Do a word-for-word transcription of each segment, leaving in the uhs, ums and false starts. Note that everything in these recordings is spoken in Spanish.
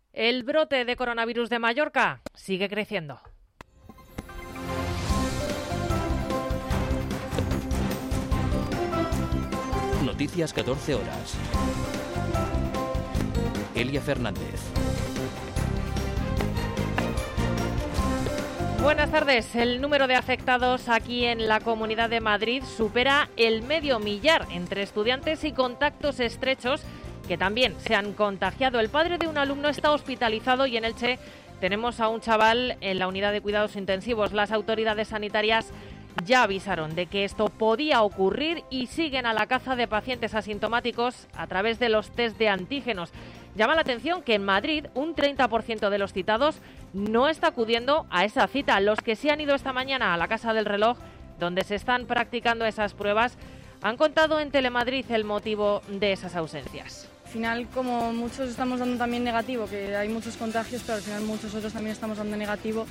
El brote de coronavirus de Mallorca sigue creciendo. Noticias catorce horas. Elia Fernández. Buenas tardes. El número de afectados aquí en la Comunidad de Madrid supera el medio millar entre estudiantes y contactos estrechos que también se han contagiado. El padre de un alumno está hospitalizado y en Elche tenemos a un chaval en la unidad de cuidados intensivos. Las autoridades sanitarias ya avisaron de que esto podía ocurrir y siguen a la caza de pacientes asintomáticos a través de los test de antígenos. Llama la atención que en Madrid un treinta por ciento de los citados no está acudiendo a esa cita. Los que sí han ido esta mañana a la Casa del Reloj, donde se están practicando esas pruebas, han contado en Telemadrid el motivo de esas ausencias. Al final, como muchos estamos dando también negativo, que hay muchos contagios, pero al final muchos otros también estamos dando negativo,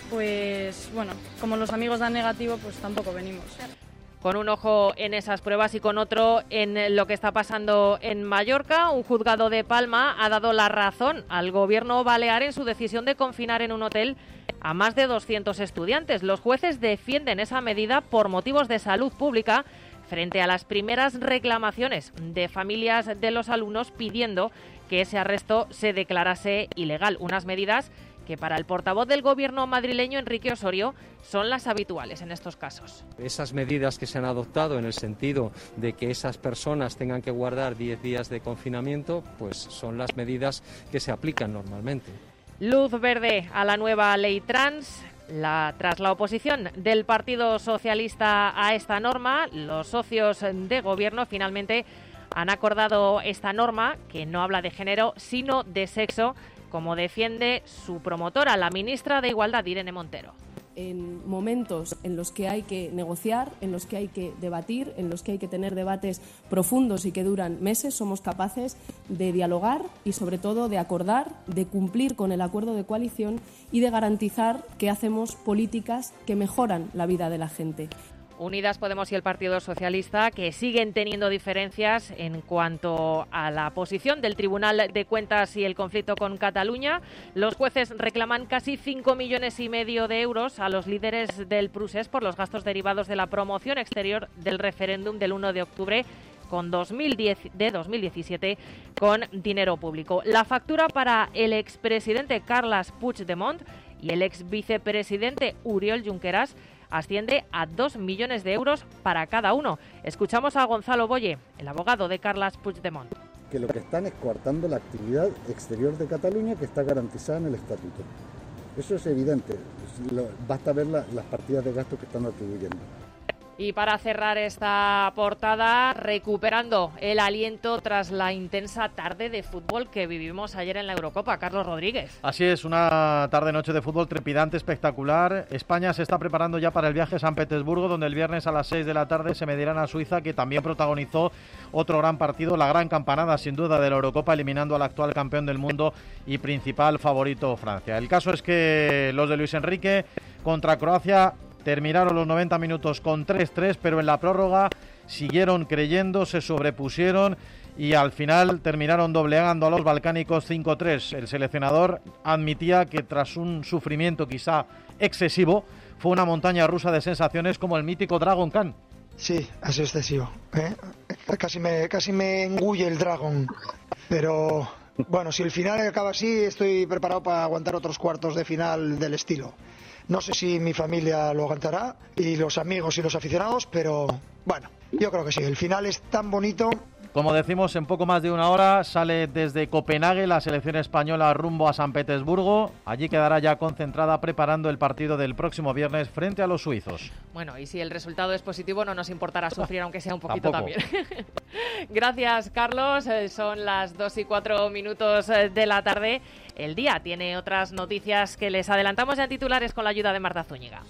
pues bueno, como los amigos dan negativo, pues tampoco venimos. Con un ojo en esas pruebas y con otro en lo que está pasando en Mallorca, un juzgado de Palma ha dado la razón al gobierno balear en su decisión de confinar en un hotel a más de doscientos estudiantes. Los jueces defienden esa medida por motivos de salud pública, frente a las primeras reclamaciones de familias de los alumnos pidiendo que ese arresto se declarase ilegal. Unas medidas que para el portavoz del gobierno madrileño, Enrique Osorio, son las habituales en estos casos. Esas medidas que se han adoptado en el sentido de que esas personas tengan que guardar diez días de confinamiento, pues son las medidas que se aplican normalmente. Luz verde a la nueva ley trans. La, tras la oposición del Partido Socialista a esta norma, los socios de gobierno finalmente han acordado esta norma que no habla de género, sino de sexo, como defiende su promotora, la ministra de Igualdad, Irene Montero. En momentos en los que hay que negociar, en los que hay que debatir, en los que hay que tener debates profundos y que duran meses, somos capaces de dialogar y sobre todo de acordar, de cumplir con el acuerdo de coalición y de garantizar que hacemos políticas que mejoran la vida de la gente. Unidas Podemos y el Partido Socialista, que siguen teniendo diferencias en cuanto a la posición del Tribunal de Cuentas y el conflicto con Cataluña. Los jueces reclaman casi cinco millones y medio de euros a los líderes del Prusés por los gastos derivados de la promoción exterior del referéndum del uno de octubre con dos mil diez, de dos mil diecisiete con dinero público. La factura para el expresidente Carles Puigdemont y el exvicepresidente Oriol Junqueras asciende a dos millones de euros para cada uno. Escuchamos a Gonzalo Boye, el abogado de Carles Puigdemont. Que lo que están es coartando la actividad exterior de Cataluña que está garantizada en el estatuto. Eso es evidente, basta ver la, las partidas de gasto que están atribuyendo. Y para cerrar esta portada, recuperando el aliento tras la intensa tarde de fútbol que vivimos ayer en la Eurocopa. Carlos Rodríguez. Así es, una tarde-noche de fútbol trepidante, espectacular. España se está preparando ya para el viaje a San Petersburgo, donde el viernes a las seis de la tarde se medirán a Suiza, que también protagonizó otro gran partido, la gran campanada sin duda de la Eurocopa, eliminando al actual campeón del mundo y principal favorito Francia. El caso es que los de Luis Enrique contra Croacia terminaron los noventa minutos con tres tres, pero en la prórroga siguieron creyendo, se sobrepusieron y al final terminaron doblegando a los balcánicos cinco tres. El seleccionador admitía que tras un sufrimiento quizá excesivo, fue una montaña rusa de sensaciones como el mítico Dragon Khan. Sí, ha sido excesivo, ¿eh? Casi me, casi me engulle el Dragon, pero bueno, si el final acaba así, estoy preparado para aguantar otros cuartos de final del estilo. No sé si mi familia lo aguantará, y los amigos y los aficionados, pero bueno, yo creo que sí. El final es tan bonito. Como decimos, en poco más de una hora sale desde Copenhague la selección española rumbo a San Petersburgo. Allí quedará ya concentrada preparando el partido del próximo viernes frente a los suizos. Bueno, y si el resultado es positivo, no nos importará sufrir, aunque sea un poquito Tampoco. también. Gracias, Carlos. Son las dos y cuatro minutos de la tarde. El día tiene otras noticias que les adelantamos ya en titulares con la ayuda de Marta Zúñiga.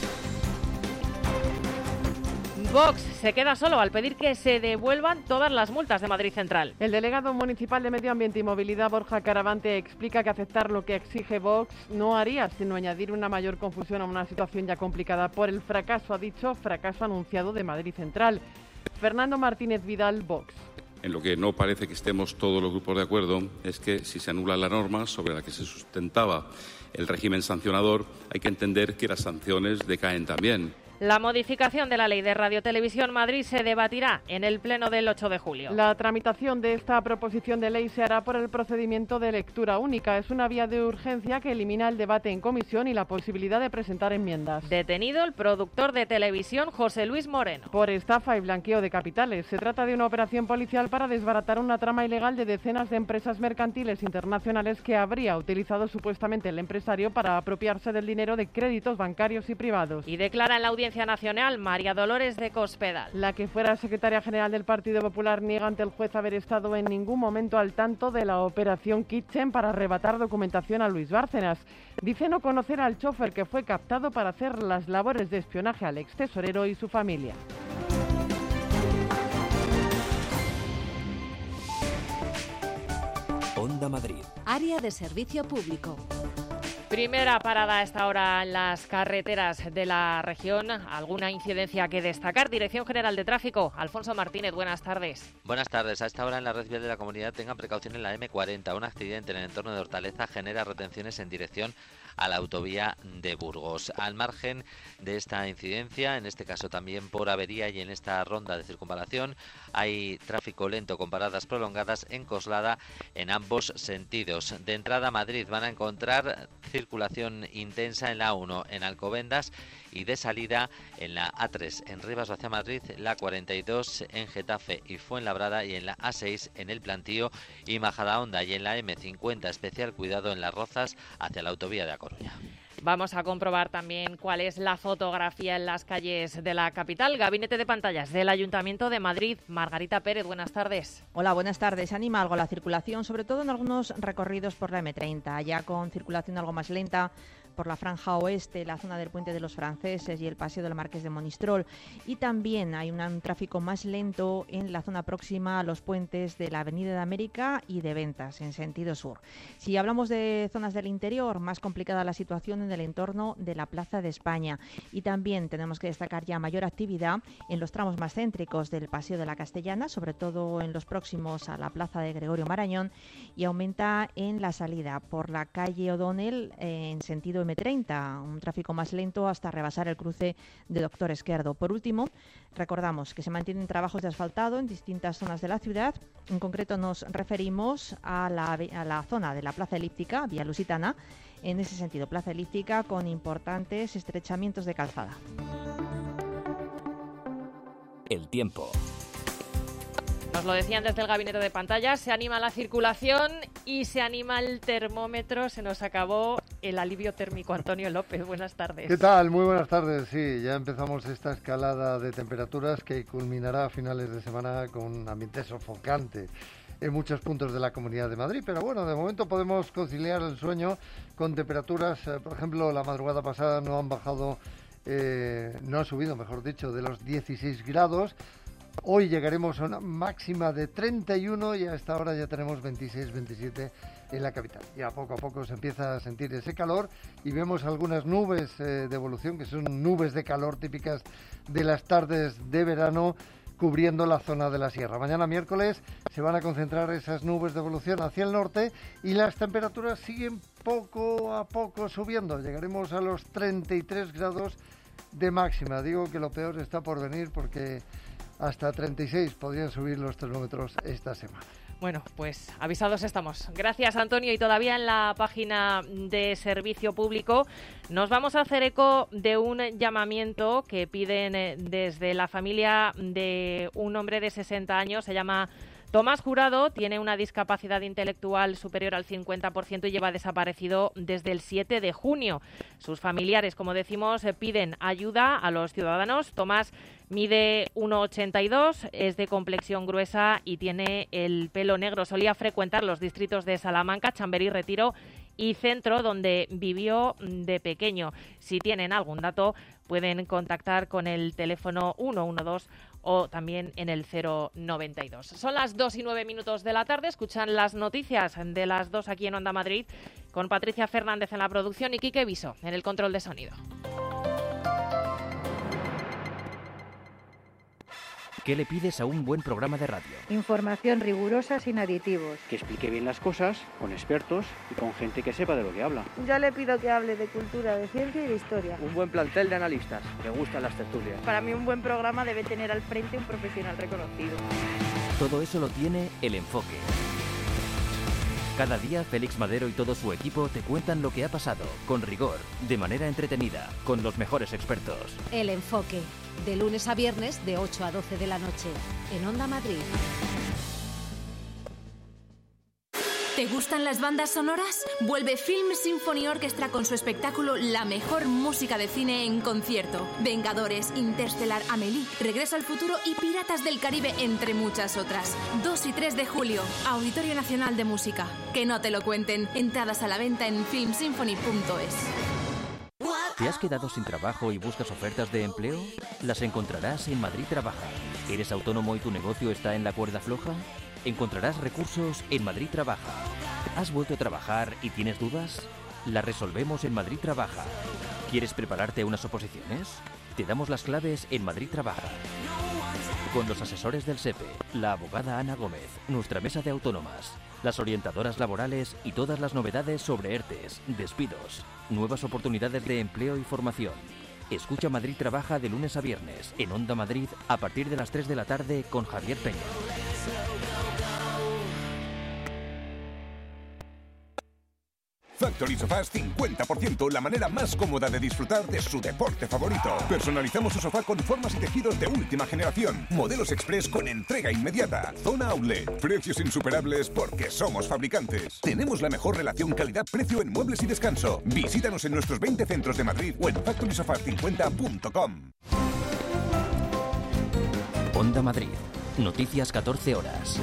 Vox se queda solo al pedir que se devuelvan todas las multas de Madrid Central. El delegado municipal de Medio Ambiente y Movilidad, Borja Caravante, explica que aceptar lo que exige Vox no haría sino añadir una mayor confusión a una situación ya complicada por el fracaso, ha dicho, fracaso anunciado de Madrid Central. Fernando Martínez Vidal, Vox. En lo que no parece que estemos todos los grupos de acuerdo es que si se anula la norma sobre la que se sustentaba el régimen sancionador, hay que entender que las sanciones decaen también. La modificación de la Ley de Radio Televisión Madrid se debatirá en el Pleno del ocho de julio. La tramitación de esta proposición de ley se hará por el procedimiento de lectura única. Es una vía de urgencia que elimina el debate en comisión y la posibilidad de presentar enmiendas. Detenido el productor de televisión José Luis Moreno. Por estafa y blanqueo de capitales. Se trata de una operación policial para desbaratar una trama ilegal de decenas de empresas mercantiles internacionales que habría utilizado supuestamente el empresario para apropiarse del dinero de créditos bancarios y privados. Y declara en la Audiencia Nacional María Dolores de Cospedal. La que fuera secretaria general del Partido Popular niega ante el juez haber estado en ningún momento al tanto de la operación Kitchen para arrebatar documentación a Luis Bárcenas. Dice no conocer al chofer que fue captado para hacer las labores de espionaje al ex tesorero y su familia. Onda Madrid. Área de servicio público. Primera parada a esta hora en las carreteras de la región. ¿Alguna incidencia que destacar? Dirección General de Tráfico, Alfonso Martínez, buenas tardes. Buenas tardes. A esta hora en la red vial de la comunidad tengan precaución en la eme cuarenta. Un accidente en el entorno de Hortaleza genera retenciones en dirección a la autovía de Burgos. Al margen de esta incidencia, en este caso también por avería y en esta ronda de circunvalación, hay tráfico lento con paradas prolongadas en Coslada en ambos sentidos. De entrada a Madrid van a encontrar circulación intensa en la A uno en Alcobendas y de salida en la A tres en Rivas hacia Madrid, la cuarenta y dos en Getafe y Fuenlabrada y en la A seis en El Plantío y Majadahonda y en la eme cincuenta especial cuidado en Las Rozas hacia la autovía de A Coruña. Vamos a comprobar también cuál es la fotografía en las calles de la capital. Gabinete de pantallas del Ayuntamiento de Madrid. Margarita Pérez, buenas tardes. Hola, buenas tardes. Anima algo la circulación, sobre todo en algunos recorridos por la eme treinta, ya con circulación algo más lenta por la franja oeste, la zona del Puente de los Franceses y el Paseo del Marqués de Monistrol. Y también hay un, un tráfico más lento en la zona próxima a los puentes de la Avenida de América y de Ventas, en sentido sur. Si hablamos de zonas del interior, más complicada la situación en el entorno de la Plaza de España. Y también tenemos que destacar ya mayor actividad en los tramos más céntricos del Paseo de la Castellana, sobre todo en los próximos a la Plaza de Gregorio Marañón, y aumenta en la salida por la calle O'Donnell eh, en sentido eme treinta, un tráfico más lento hasta rebasar el cruce de Doctor Esquerdo. Por último, recordamos que se mantienen trabajos de asfaltado en distintas zonas de la ciudad. En concreto nos referimos a la, a la zona de la Plaza Elíptica, Vía Lusitana, en ese sentido, Plaza Elíptica con importantes estrechamientos de calzada. El tiempo. Nos lo decían desde el gabinete de pantallas, se anima la circulación y se anima el termómetro. Se nos acabó el alivio térmico. Antonio López, buenas tardes. ¿Qué tal? Muy buenas tardes. Sí, ya empezamos esta escalada de temperaturas que culminará a finales de semana con un ambiente sofocante en muchos puntos de la Comunidad de Madrid. Pero bueno, de momento podemos conciliar el sueño con temperaturas, eh, por ejemplo, la madrugada pasada no han bajado, eh, no han subido, mejor dicho, de los dieciséis grados. Hoy llegaremos a una máxima de treinta y uno y a esta hora ya tenemos veintiséis, veintisiete en la capital. Ya poco a poco se empieza a sentir ese calor y vemos algunas nubes eh, de evolución, que son nubes de calor típicas de las tardes de verano, cubriendo la zona de la sierra. Mañana miércoles se van a concentrar esas nubes de evolución hacia el norte y las temperaturas siguen poco a poco subiendo. Llegaremos a los treinta y tres grados de máxima. Digo que lo peor está por venir porque hasta treinta y seis podrían subir los termómetros esta semana. Bueno, pues avisados estamos. Gracias, Antonio. Y todavía en la página de Servicio Público nos vamos a hacer eco de un llamamiento que piden desde la familia de un hombre de sesenta años. Se llama Tomás Jurado, tiene una discapacidad intelectual superior al cincuenta por ciento y lleva desaparecido desde el siete de junio. Sus familiares, como decimos, piden ayuda a los ciudadanos. Tomás mide uno ochenta y dos, es de complexión gruesa y tiene el pelo negro. Solía frecuentar los distritos de Salamanca, Chamberí, Retiro y Centro, donde vivió de pequeño. Si tienen algún dato, pueden contactar con el teléfono ciento doce o también en el cero noventa y dos. Son las dos y nueve minutos de la tarde. Escuchan las noticias de las dos aquí en Onda Madrid con Patricia Fernández en la producción y Quique Viso en el control de sonido. ¿Qué le pides a un buen programa de radio? Información rigurosa sin aditivos. Que explique bien las cosas, con expertos y con gente que sepa de lo que habla. Yo le pido que hable de cultura, de ciencia y de historia. Un buen plantel de analistas, me gustan las tertulias. Para mí un buen programa debe tener al frente un profesional reconocido. Todo eso lo tiene El Enfoque. Cada día Félix Madero y todo su equipo te cuentan lo que ha pasado, con rigor, de manera entretenida, con los mejores expertos. El Enfoque, de lunes a viernes de ocho a doce de la noche, en Onda Madrid. ¿Te gustan las bandas sonoras? Vuelve Film Symphony Orchestra con su espectáculo La mejor música de cine en concierto. Vengadores, Interstellar, Amélie, Regreso al futuro y Piratas del Caribe, entre muchas otras. dos y tres de julio, Auditorio Nacional de Música. Que no te lo cuenten. Entradas a la venta en film symphony punto es. ¿Te has quedado sin trabajo y buscas ofertas de empleo? Las encontrarás en Madrid Trabaja. ¿Eres autónomo y tu negocio está en la cuerda floja? Encontrarás recursos en Madrid Trabaja. ¿Has vuelto a trabajar y tienes dudas? Las resolvemos en Madrid Trabaja. ¿Quieres prepararte a unas oposiciones? Te damos las claves en Madrid Trabaja. Con los asesores del SEPE, la abogada Ana Gómez, nuestra mesa de autónomas, las orientadoras laborales y todas las novedades sobre ERTES, despidos, nuevas oportunidades de empleo y formación. Escucha Madrid Trabaja de lunes a viernes en Onda Madrid a partir de las tres de la tarde con Javier Peña. Factory Sofás cincuenta por ciento, la manera más cómoda de disfrutar de su deporte favorito. Personalizamos su sofá con formas y tejidos de última generación. Modelos express con entrega inmediata. Zona Outlet. Precios insuperables porque somos fabricantes. Tenemos la mejor relación calidad-precio en muebles y descanso. Visítanos en nuestros veinte centros de Madrid o en factory sofás cincuenta punto com. Onda Madrid. Noticias catorce horas.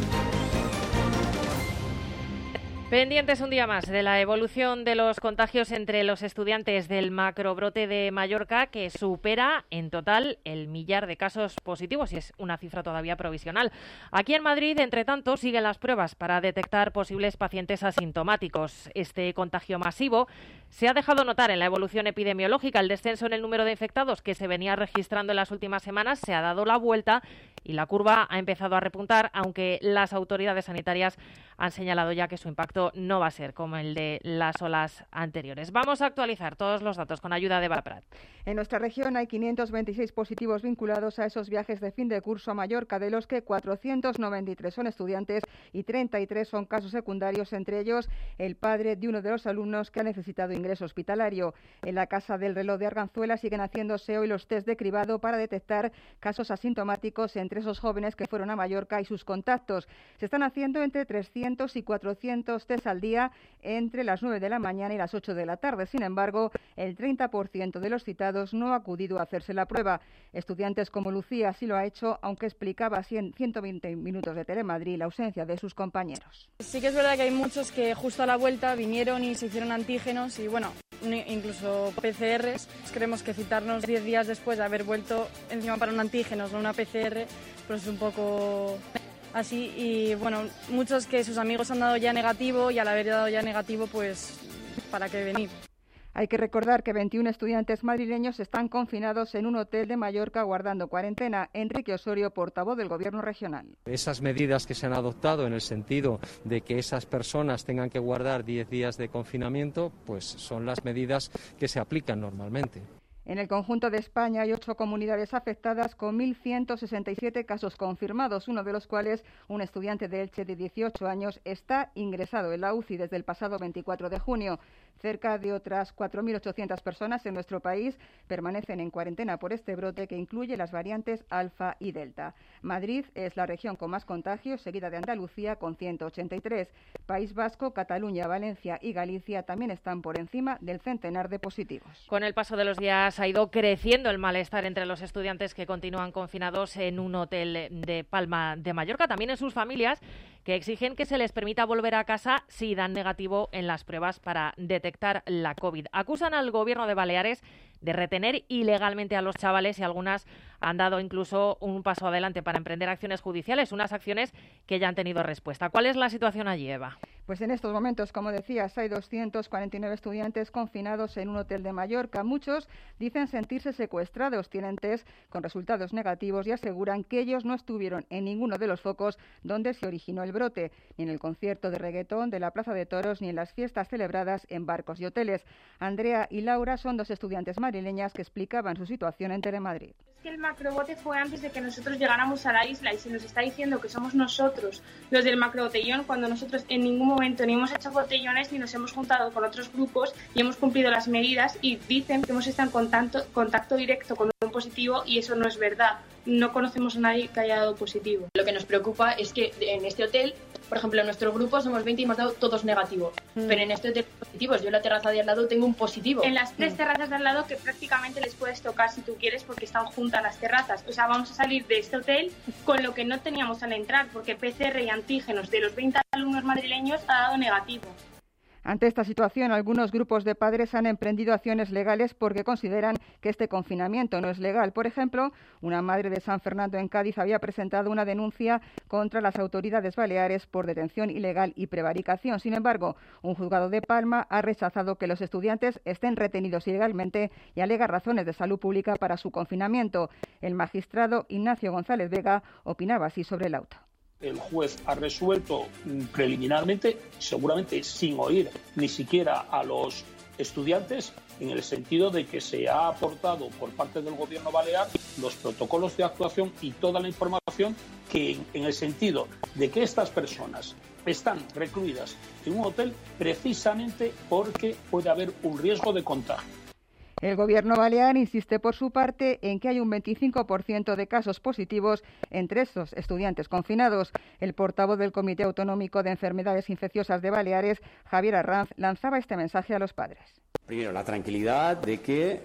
Pendientes un día más de la evolución de los contagios entre los estudiantes del macrobrote de Mallorca, que supera en total el millar de casos positivos, y es una cifra todavía provisional. Aquí en Madrid, entre tanto, siguen las pruebas para detectar posibles pacientes asintomáticos. Este contagio masivo se ha dejado notar en la evolución epidemiológica. El descenso en el número de infectados que se venía registrando en las últimas semanas se ha dado la vuelta y la curva ha empezado a repuntar, aunque las autoridades sanitarias han señalado ya que su impacto no va a ser como el de las olas anteriores. Vamos a actualizar todos los datos con ayuda de Eva Prat. En nuestra región hay quinientos veintiséis positivos vinculados a esos viajes de fin de curso a Mallorca, de los que cuatrocientos noventa y tres son estudiantes y treinta y tres son casos secundarios, entre ellos el padre de uno de los alumnos que ha necesitado ingreso hospitalario. En la Casa del Reloj de Arganzuela siguen haciéndose hoy los test de cribado para detectar casos asintomáticos entre esos jóvenes que fueron a Mallorca y sus contactos. Se están haciendo entre trescientos y cuatrocientos test al día entre las nueve de la mañana y las ocho de la tarde. Sin embargo, el treinta por ciento de los citados no ha acudido a hacerse la prueba. Estudiantes como Lucía sí lo ha hecho, aunque explicaba ciento veinte minutos de Telemadrid la ausencia de sus compañeros. Sí que es verdad que hay muchos que justo a la vuelta vinieron y se hicieron antígenos y, bueno, incluso P C Rs. Creemos que citarnos diez días después de haber vuelto encima para un antígenos, no una P C R, pues es un poco así. Y bueno, muchos que sus amigos han dado ya negativo y al haber dado ya negativo, pues ¿para qué venir? Hay que recordar que veintiún estudiantes madrileños están confinados en un hotel de Mallorca guardando cuarentena. Enrique Osorio, portavoz del Gobierno regional. Esas medidas que se han adoptado en el sentido de que esas personas tengan que guardar diez días de confinamiento, pues son las medidas que se aplican normalmente. En el conjunto de España hay ocho comunidades afectadas con mil ciento sesenta y siete casos confirmados, uno de los cuales, un estudiante de Elche de dieciocho años, está ingresado en la U C I desde el pasado veinticuatro de junio. Cerca de otras cuatro mil ochocientas personas en nuestro país permanecen en cuarentena por este brote que incluye las variantes alfa y delta. Madrid es la región con más contagios, seguida de Andalucía con ciento ochenta y tres. País Vasco, Cataluña, Valencia y Galicia también están por encima del centenar de positivos. Con el paso de los días ha ido creciendo el malestar entre los estudiantes que continúan confinados en un hotel de Palma de Mallorca, también en sus familias, que exigen que se les permita volver a casa si dan negativo en las pruebas para detectar la COVID. Acusan al Gobierno de Baleares de retener ilegalmente a los chavales y algunas han dado incluso un paso adelante para emprender acciones judiciales, unas acciones que ya han tenido respuesta. ¿Cuál es la situación allí, Eva? Pues en estos momentos, como decías, hay doscientos cuarenta y nueve estudiantes confinados en un hotel de Mallorca. Muchos dicen sentirse secuestrados, tienen test con resultados negativos y aseguran que ellos no estuvieron en ninguno de los focos donde se originó el brote, ni en el concierto de reggaetón de la Plaza de Toros, ni en las fiestas celebradas en barcos y hoteles. Andrea y Laura son dos estudiantes madrileñas que explicaban su situación en Telemadrid. Es que el macrobote fue antes de que nosotros llegáramos a la isla y se nos está diciendo que somos nosotros los del macrobotellón cuando nosotros en ningún momento ni hemos hecho botellones ni nos hemos juntado con otros grupos y hemos cumplido las medidas y dicen que hemos estado en contacto, contacto directo con un positivo y eso no es verdad. No conocemos a nadie que haya dado positivo. Lo que nos preocupa es que en este hotel, por ejemplo, en nuestro grupo somos veinte y hemos dado todos negativos, mm. pero en este hotel positivos. Yo en la terraza de al lado tengo un positivo. En las tres mm. terrazas de al lado que prácticamente les puedes tocar si tú quieres porque están juntas las terrazas. O sea, vamos a salir de este hotel con lo que no teníamos al entrar porque P C R y antígenos de los veinte alumnos madrileños ha dado negativo. Ante esta situación, algunos grupos de padres han emprendido acciones legales porque consideran que este confinamiento no es legal. Por ejemplo, una madre de San Fernando en Cádiz había presentado una denuncia contra las autoridades baleares por detención ilegal y prevaricación. Sin embargo, un juzgado de Palma ha rechazado que los estudiantes estén retenidos ilegalmente y alega razones de salud pública para su confinamiento. El magistrado Ignacio González Vega opinaba así sobre el auto. El juez ha resuelto preliminarmente, seguramente sin oír ni siquiera a los estudiantes, en el sentido de que se ha aportado por parte del Gobierno balear los protocolos de actuación y toda la información que, en el sentido de que estas personas están recluidas en un hotel precisamente porque puede haber un riesgo de contagio. El Gobierno balear insiste por su parte en que hay un veinticinco por ciento de casos positivos entre estos estudiantes confinados. El portavoz del Comité Autonómico de Enfermedades Infecciosas de Baleares, Javier Arranz, lanzaba este mensaje a los padres. Primero, la tranquilidad de que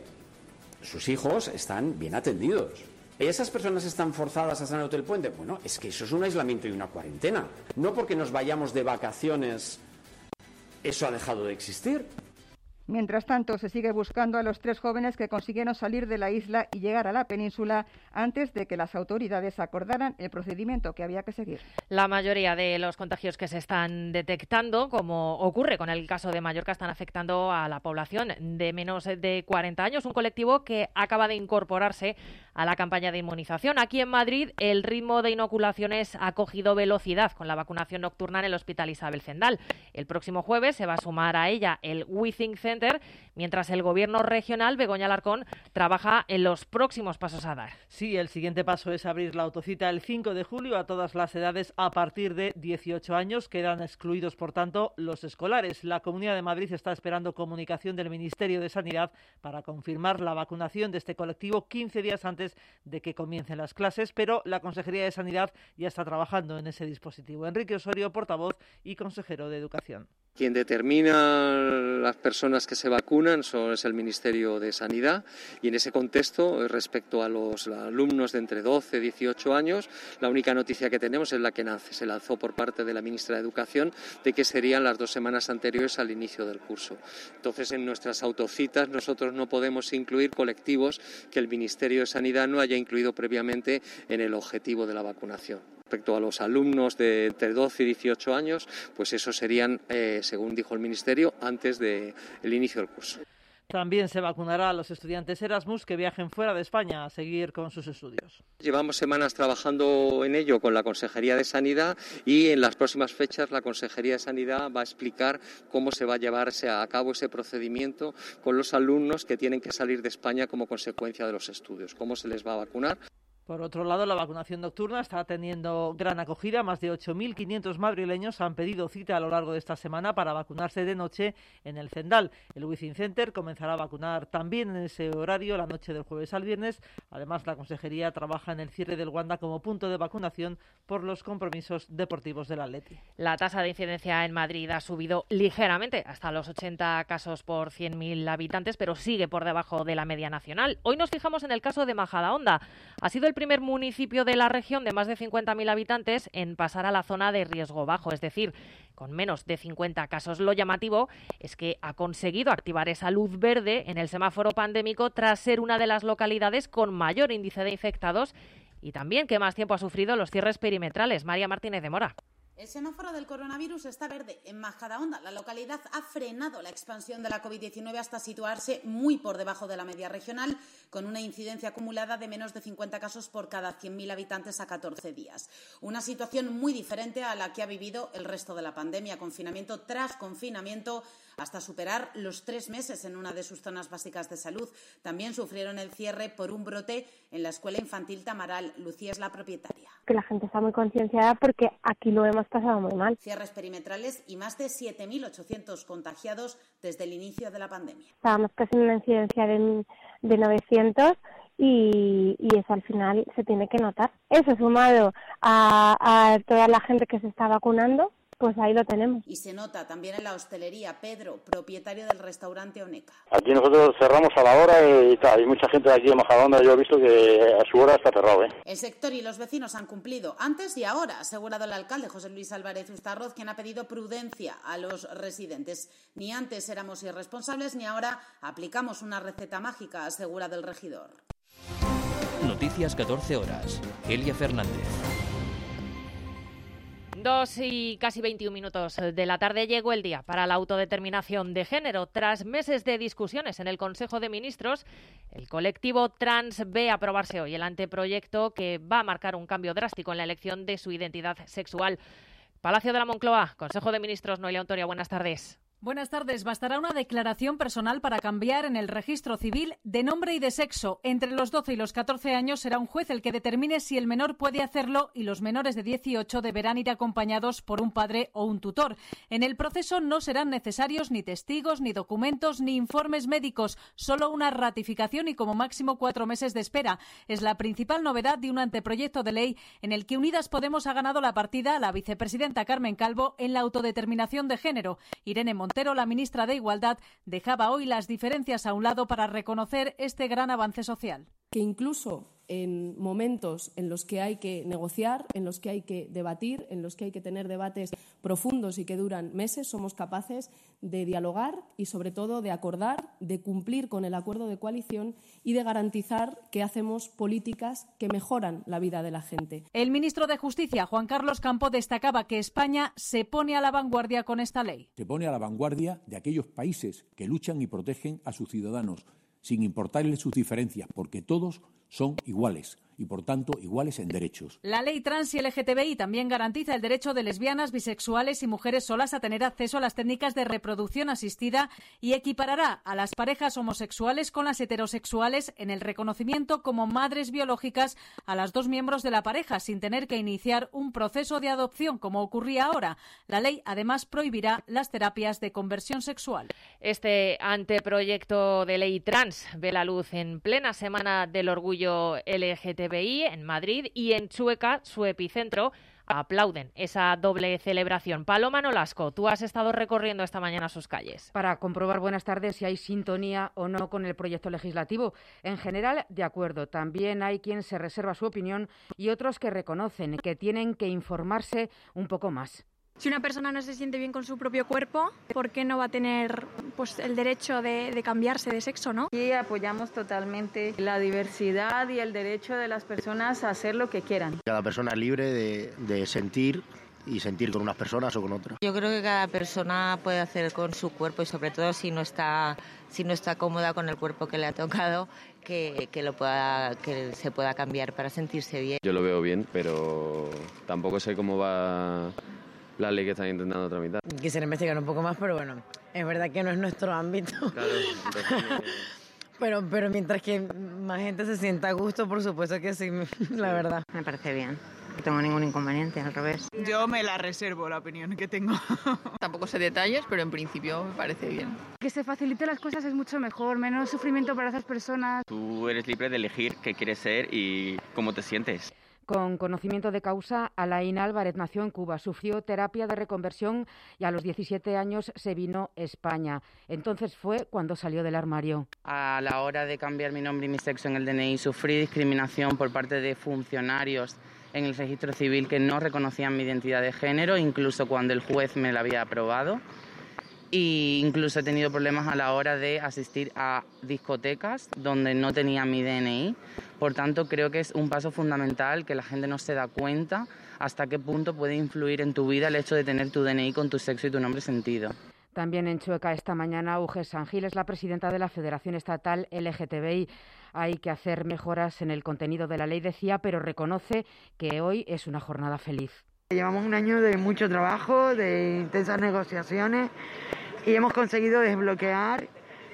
sus hijos están bien atendidos. ¿Esas personas están forzadas a estar en el Hotel Puente? Bueno, es que eso es un aislamiento y una cuarentena. No porque nos vayamos de vacaciones, eso ha dejado de existir. Mientras tanto, se sigue buscando a los tres jóvenes que consiguieron salir de la isla y llegar a la península antes de que las autoridades acordaran el procedimiento que había que seguir. La mayoría de los contagios que se están detectando, como ocurre con el caso de Mallorca, están afectando a la población de menos de cuarenta años, un colectivo que acaba de incorporarse a la campaña de inmunización. Aquí en Madrid, el ritmo de inoculaciones ha cogido velocidad con la vacunación nocturna en el Hospital Isabel Zendal. El próximo jueves se va a sumar a ella el Withing Center, mientras el Gobierno regional, Begoña Alarcón, trabaja en los próximos pasos a dar. Sí, el siguiente paso es abrir la autocita el cinco de julio a todas las edades a partir de dieciocho años. Quedan excluidos, por tanto, los escolares. La Comunidad de Madrid está esperando comunicación del Ministerio de Sanidad para confirmar la vacunación de este colectivo quince días antes de que comiencen las clases, pero la Consejería de Sanidad ya está trabajando en ese dispositivo. Enrique Osorio, portavoz y consejero de Educación. Quien determina las personas que se vacunan son, es el Ministerio de Sanidad, y en ese contexto, respecto a los alumnos de entre doce y dieciocho años, la única noticia que tenemos es la que nace, se lanzó por parte de la ministra de Educación, de que serían las dos semanas anteriores al inicio del curso. Entonces, en nuestras autocitas nosotros no podemos incluir colectivos que el Ministerio de Sanidad no haya incluido previamente en el objetivo de la vacunación. Respecto a los alumnos de entre doce y dieciocho años, pues esos serían, eh, según dijo el Ministerio, antes del inicio del curso. También se vacunará a los estudiantes Erasmus que viajen fuera de España a seguir con sus estudios. Llevamos semanas trabajando en ello con la Consejería de Sanidad y en las próximas fechas la Consejería de Sanidad va a explicar cómo se va a llevarse a cabo ese procedimiento con los alumnos que tienen que salir de España como consecuencia de los estudios, cómo se les va a vacunar. Por otro lado, la vacunación nocturna está teniendo gran acogida. Más de ocho mil quinientos madrileños han pedido cita a lo largo de esta semana para vacunarse de noche en el Zendal. El Withing Center comenzará a vacunar también en ese horario la noche del jueves al viernes. Además, la Consejería trabaja en el cierre del Wanda como punto de vacunación por los compromisos deportivos del Atleti. La tasa de incidencia en Madrid ha subido ligeramente hasta los ochenta casos por cien mil habitantes, pero sigue por debajo de la media nacional. Hoy nos fijamos en el caso de Majadahonda. Ha sido el primer municipio de la región de más de cincuenta mil habitantes en pasar a la zona de riesgo bajo, es decir, con menos de cincuenta casos. Lo llamativo es que ha conseguido activar esa luz verde en el semáforo pandémico tras ser una de las localidades con mayor índice de infectados y también que más tiempo ha sufrido los cierres perimetrales. María Martínez de Mora. El semáforo del coronavirus está verde en Majadahonda. La localidad ha frenado la expansión de la COVID diecinueve hasta situarse muy por debajo de la media regional, con una incidencia acumulada de menos de cincuenta casos por cada cien mil habitantes a catorce días. Una situación muy diferente a la que ha vivido el resto de la pandemia, confinamiento tras confinamiento, hasta superar los tres meses en una de sus zonas básicas de salud. También sufrieron el cierre por un brote en la escuela infantil Tamaral. Lucía es la propietaria. Que la gente está muy concienciada porque aquí lo hemos pasado muy mal. Cierres perimetrales y más de siete mil ochocientos contagiados desde el inicio de la pandemia. Estábamos casi en una incidencia de, de novecientos y, y eso al final se tiene que notar. Eso sumado a, a toda la gente que se está vacunando, pues ahí lo tenemos. Y se nota también en la hostelería. Pedro, propietario del restaurante Oneca. Aquí nosotros cerramos a la hora y tal. Hay mucha gente de aquí de Majadahonda, yo he visto que a su hora está cerrado, ¿eh? El sector y los vecinos han cumplido antes y ahora, ha asegurado el alcalde José Luis Álvarez Ustarroz, quien ha pedido prudencia a los residentes. Ni antes éramos irresponsables ni ahora aplicamos una receta mágica, ha asegurado el regidor. Noticias catorce horas. Elia Fernández. Dos y casi veintiún minutos de la tarde llegó el día para la autodeterminación de género. Tras meses de discusiones en el Consejo de Ministros, el colectivo trans ve aprobarse hoy el anteproyecto que va a marcar un cambio drástico en la elección de su identidad sexual. Palacio de la Moncloa, Consejo de Ministros, Noelia Ontoria, buenas tardes. Buenas tardes. Bastará una declaración personal para cambiar en el registro civil de nombre y de sexo. Entre los doce y los catorce años será un juez el que determine si el menor puede hacerlo y los menores de dieciocho deberán ir acompañados por un padre o un tutor. En el proceso no serán necesarios ni testigos, ni documentos, ni informes médicos, solo una ratificación y como máximo cuatro meses de espera. Es la principal novedad de un anteproyecto de ley en el que Unidas Podemos ha ganado la partida a la vicepresidenta Carmen Calvo en la autodeterminación de género. Irene Montero, la ministra de Igualdad, dejaba hoy las diferencias a un lado para reconocer este gran avance social. Que incluso en momentos en los que hay que negociar, en los que hay que debatir, en los que hay que tener debates profundos y que duran meses, somos capaces de dialogar y, sobre todo, de acordar, de cumplir con el acuerdo de coalición y de garantizar que hacemos políticas que mejoran la vida de la gente. El ministro de Justicia, Juan Carlos Campo, destacaba que España se pone a la vanguardia con esta ley. Se pone a la vanguardia de aquellos países que luchan y protegen a sus ciudadanos, sin importarles sus diferencias, porque todos son iguales y, por tanto, iguales en derechos. La ley trans y L G T B I también garantiza el derecho de lesbianas, bisexuales y mujeres solas a tener acceso a las técnicas de reproducción asistida y equiparará a las parejas homosexuales con las heterosexuales en el reconocimiento como madres biológicas a las dos miembros de la pareja, sin tener que iniciar un proceso de adopción como ocurría ahora. La ley, además, prohibirá las terapias de conversión sexual. Este anteproyecto de ley trans ve la luz en plena Semana del Orgullo L G T B I en Madrid y en Chueca, su epicentro, aplauden esa doble celebración. Paloma Nolasco, tú has estado recorriendo esta mañana sus calles. Para comprobar, buenas tardes, si hay sintonía o no con el proyecto legislativo. En general, de acuerdo. También hay quien se reserva su opinión y otros que reconocen que tienen que informarse un poco más. Si una persona no se siente bien con su propio cuerpo, ¿por qué no va a tener pues, el derecho de, de cambiarse de sexo, no? Y apoyamos totalmente la diversidad y el derecho de las personas a hacer lo que quieran. Cada persona es libre de, de sentir y sentir con unas personas o con otras. Yo creo que cada persona puede hacer con su cuerpo y sobre todo si no está, si no está cómoda con el cuerpo que le ha tocado, que, que, lo pueda, que se pueda cambiar para sentirse bien. Yo lo veo bien, pero tampoco sé cómo va la ley que están intentando tramitar. Quisiera investigar un poco más, pero bueno, es verdad que no es nuestro ámbito. Claro, entonces... pero, pero mientras que más gente se sienta a gusto, por supuesto que sí, la verdad. Me parece bien, no tengo ningún inconveniente, al revés. Yo me la reservo, la opinión que tengo. Tampoco sé detalles, pero en principio me parece bien. Que se facilite las cosas es mucho mejor, menos sufrimiento para esas personas. Tú eres libre de elegir qué quieres ser y cómo te sientes. Con conocimiento de causa, Alain Álvarez nació en Cuba, sufrió terapia de reconversión y a los diecisiete años se vino a España. Entonces fue cuando salió del armario. A la hora de cambiar mi nombre y mi sexo en el D N I, sufrí discriminación por parte de funcionarios en el registro civil que no reconocían mi identidad de género, incluso cuando el juez me la había aprobado. Y incluso he tenido problemas a la hora de asistir a discotecas donde no tenía mi D N I. Por tanto, creo que es un paso fundamental que la gente no se da cuenta hasta qué punto puede influir en tu vida el hecho de tener tu D N I con tu sexo y tu nombre sentido. También en Chueca esta mañana, Uge Sangil es la presidenta de la Federación Estatal L G T B I. Hay que hacer mejoras en el contenido de la ley, decía, pero reconoce que hoy es una jornada feliz. Llevamos un año de mucho trabajo, de intensas negociaciones y hemos conseguido desbloquear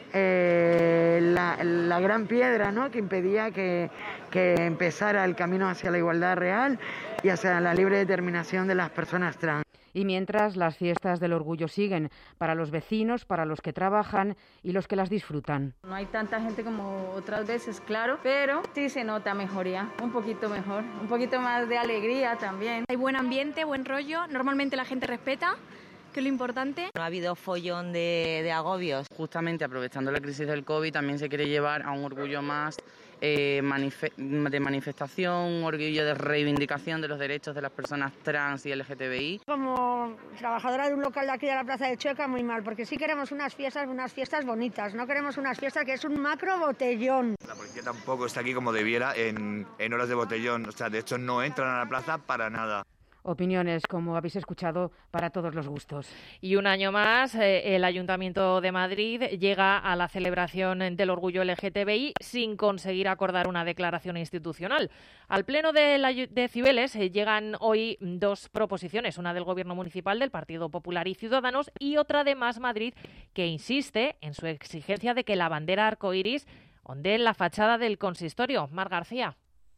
eh, la, la gran piedra, ¿no?, que impedía que, que empezara el camino hacia la igualdad real y hacia la libre determinación de las personas trans. Y mientras, las fiestas del orgullo siguen para los vecinos, para los que trabajan y los que las disfrutan. No hay tanta gente como otras veces, claro, pero sí se nota mejoría, un poquito mejor, un poquito más de alegría también. Hay buen ambiente, buen rollo, normalmente la gente respeta, que es lo importante. No ha habido follón de, de agobios. Justamente aprovechando la crisis del COVID también se quiere llevar a un orgullo más eh, manife- de manifestación, un orgullo de reivindicación de los derechos de las personas trans y L G T B I. Como trabajadora de un local de aquí de la Plaza de Chueca, muy mal, porque sí queremos unas fiestas, unas fiestas bonitas, no queremos unas fiestas que es un macro botellón. La policía tampoco está aquí como debiera en, en horas de botellón, o sea, de hecho no entran a la plaza para nada. Opiniones, como habéis escuchado, para todos los gustos. Y un año más, eh, el Ayuntamiento de Madrid llega a la celebración del orgullo L G T B I sin conseguir acordar una declaración institucional. Al Pleno de, la, de Cibeles eh, llegan hoy dos proposiciones, una del Gobierno Municipal del Partido Popular y Ciudadanos y otra de Más Madrid, que insiste en su exigencia de que la bandera arcoiris ondee en la fachada del consistorio. Mar García.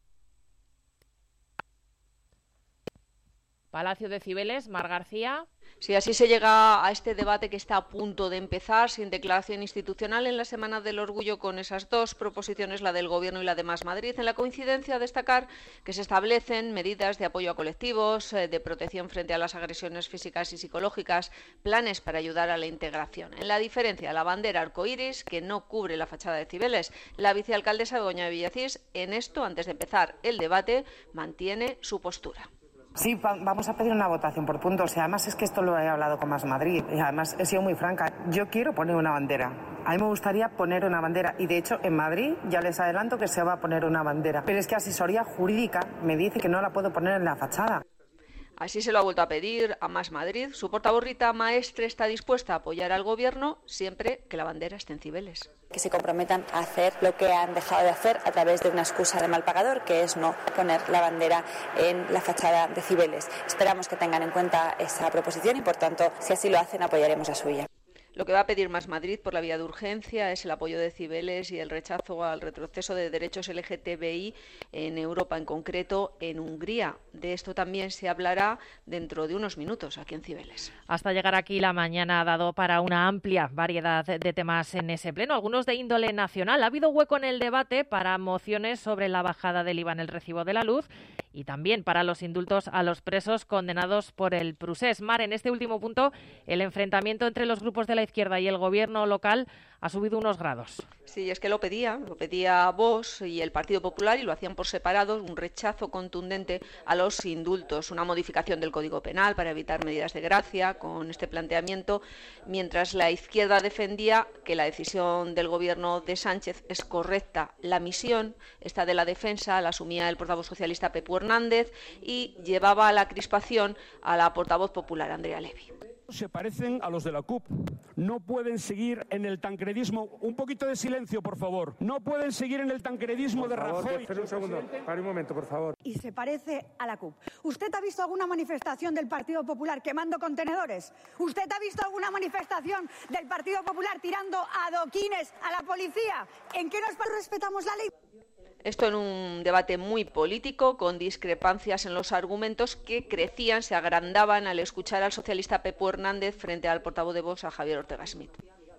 Palacio de Cibeles, Mar García. Sí, así se llega a este debate que está a punto de empezar sin declaración institucional en la Semana del Orgullo, con esas dos proposiciones, la del Gobierno y la de Más Madrid. En la coincidencia, destacar que se establecen medidas de apoyo a colectivos, de protección frente a las agresiones físicas y psicológicas, planes para ayudar a la integración. En la diferencia, la bandera arcoíris, que no cubre la fachada de Cibeles. La vicealcaldesa Begoña Villacís, en esto, antes de empezar el debate, mantiene su postura. Sí, va, vamos a pedir una votación por puntos. Y además es que esto lo he hablado con Más Madrid. Y además he sido muy franca. Yo quiero poner una bandera. A mí me gustaría poner una bandera. Y de hecho, en Madrid ya les adelanto que se va a poner una bandera. Pero es que asesoría jurídica me dice que no la puedo poner en la fachada. Así se lo ha vuelto a pedir a Más Madrid. Su portavoz Rita Maestre está dispuesta a apoyar al Gobierno siempre que la bandera esté en Cibeles. Que se comprometan a hacer lo que han dejado de hacer a través de una excusa de mal pagador, que es no poner la bandera en la fachada de Cibeles. Esperamos que tengan en cuenta esa proposición y, por tanto, si así lo hacen, apoyaremos a suya. Lo que va a pedir Más Madrid por la vía de urgencia es el apoyo de Cibeles y el rechazo al retroceso de derechos L G T B I en Europa, en concreto en Hungría. De esto también se hablará dentro de unos minutos aquí en Cibeles. Hasta llegar aquí, la mañana ha dado para una amplia variedad de temas en ese pleno, algunos de índole nacional. Ha habido hueco en el debate para mociones sobre la bajada del I V A en el recibo de la luz y también para los indultos a los presos condenados por el Prusés. Mar, en este último punto, el enfrentamiento entre los grupos de la izquierda y el gobierno local ha subido unos grados. Sí, es que lo pedía, lo pedía Vox y el Partido Popular y lo hacían por separado, un rechazo contundente a los indultos, una modificación del Código Penal para evitar medidas de gracia con este planteamiento, mientras la izquierda defendía que la decisión del gobierno de Sánchez es correcta. La misión, esta de la defensa, la asumía el portavoz socialista Pepu Hernández y llevaba a la crispación a la portavoz popular Andrea Levy. Se parecen a los de la C U P. No pueden seguir en el tancredismo. Un poquito de silencio, por favor. No pueden seguir en el tancredismo de Rajoy. Espera un segundo. Para un momento, por favor. Y se parece a la C U P. ¿Usted ha visto alguna manifestación del Partido Popular quemando contenedores? ¿Usted ha visto alguna manifestación del Partido Popular tirando adoquines a la policía? ¿En qué nos respetamos la ley? Esto en un debate muy político, con discrepancias en los argumentos que crecían, se agrandaban al escuchar al socialista Pepu Hernández frente al portavoz de Vox, a Javier Ortega Smith.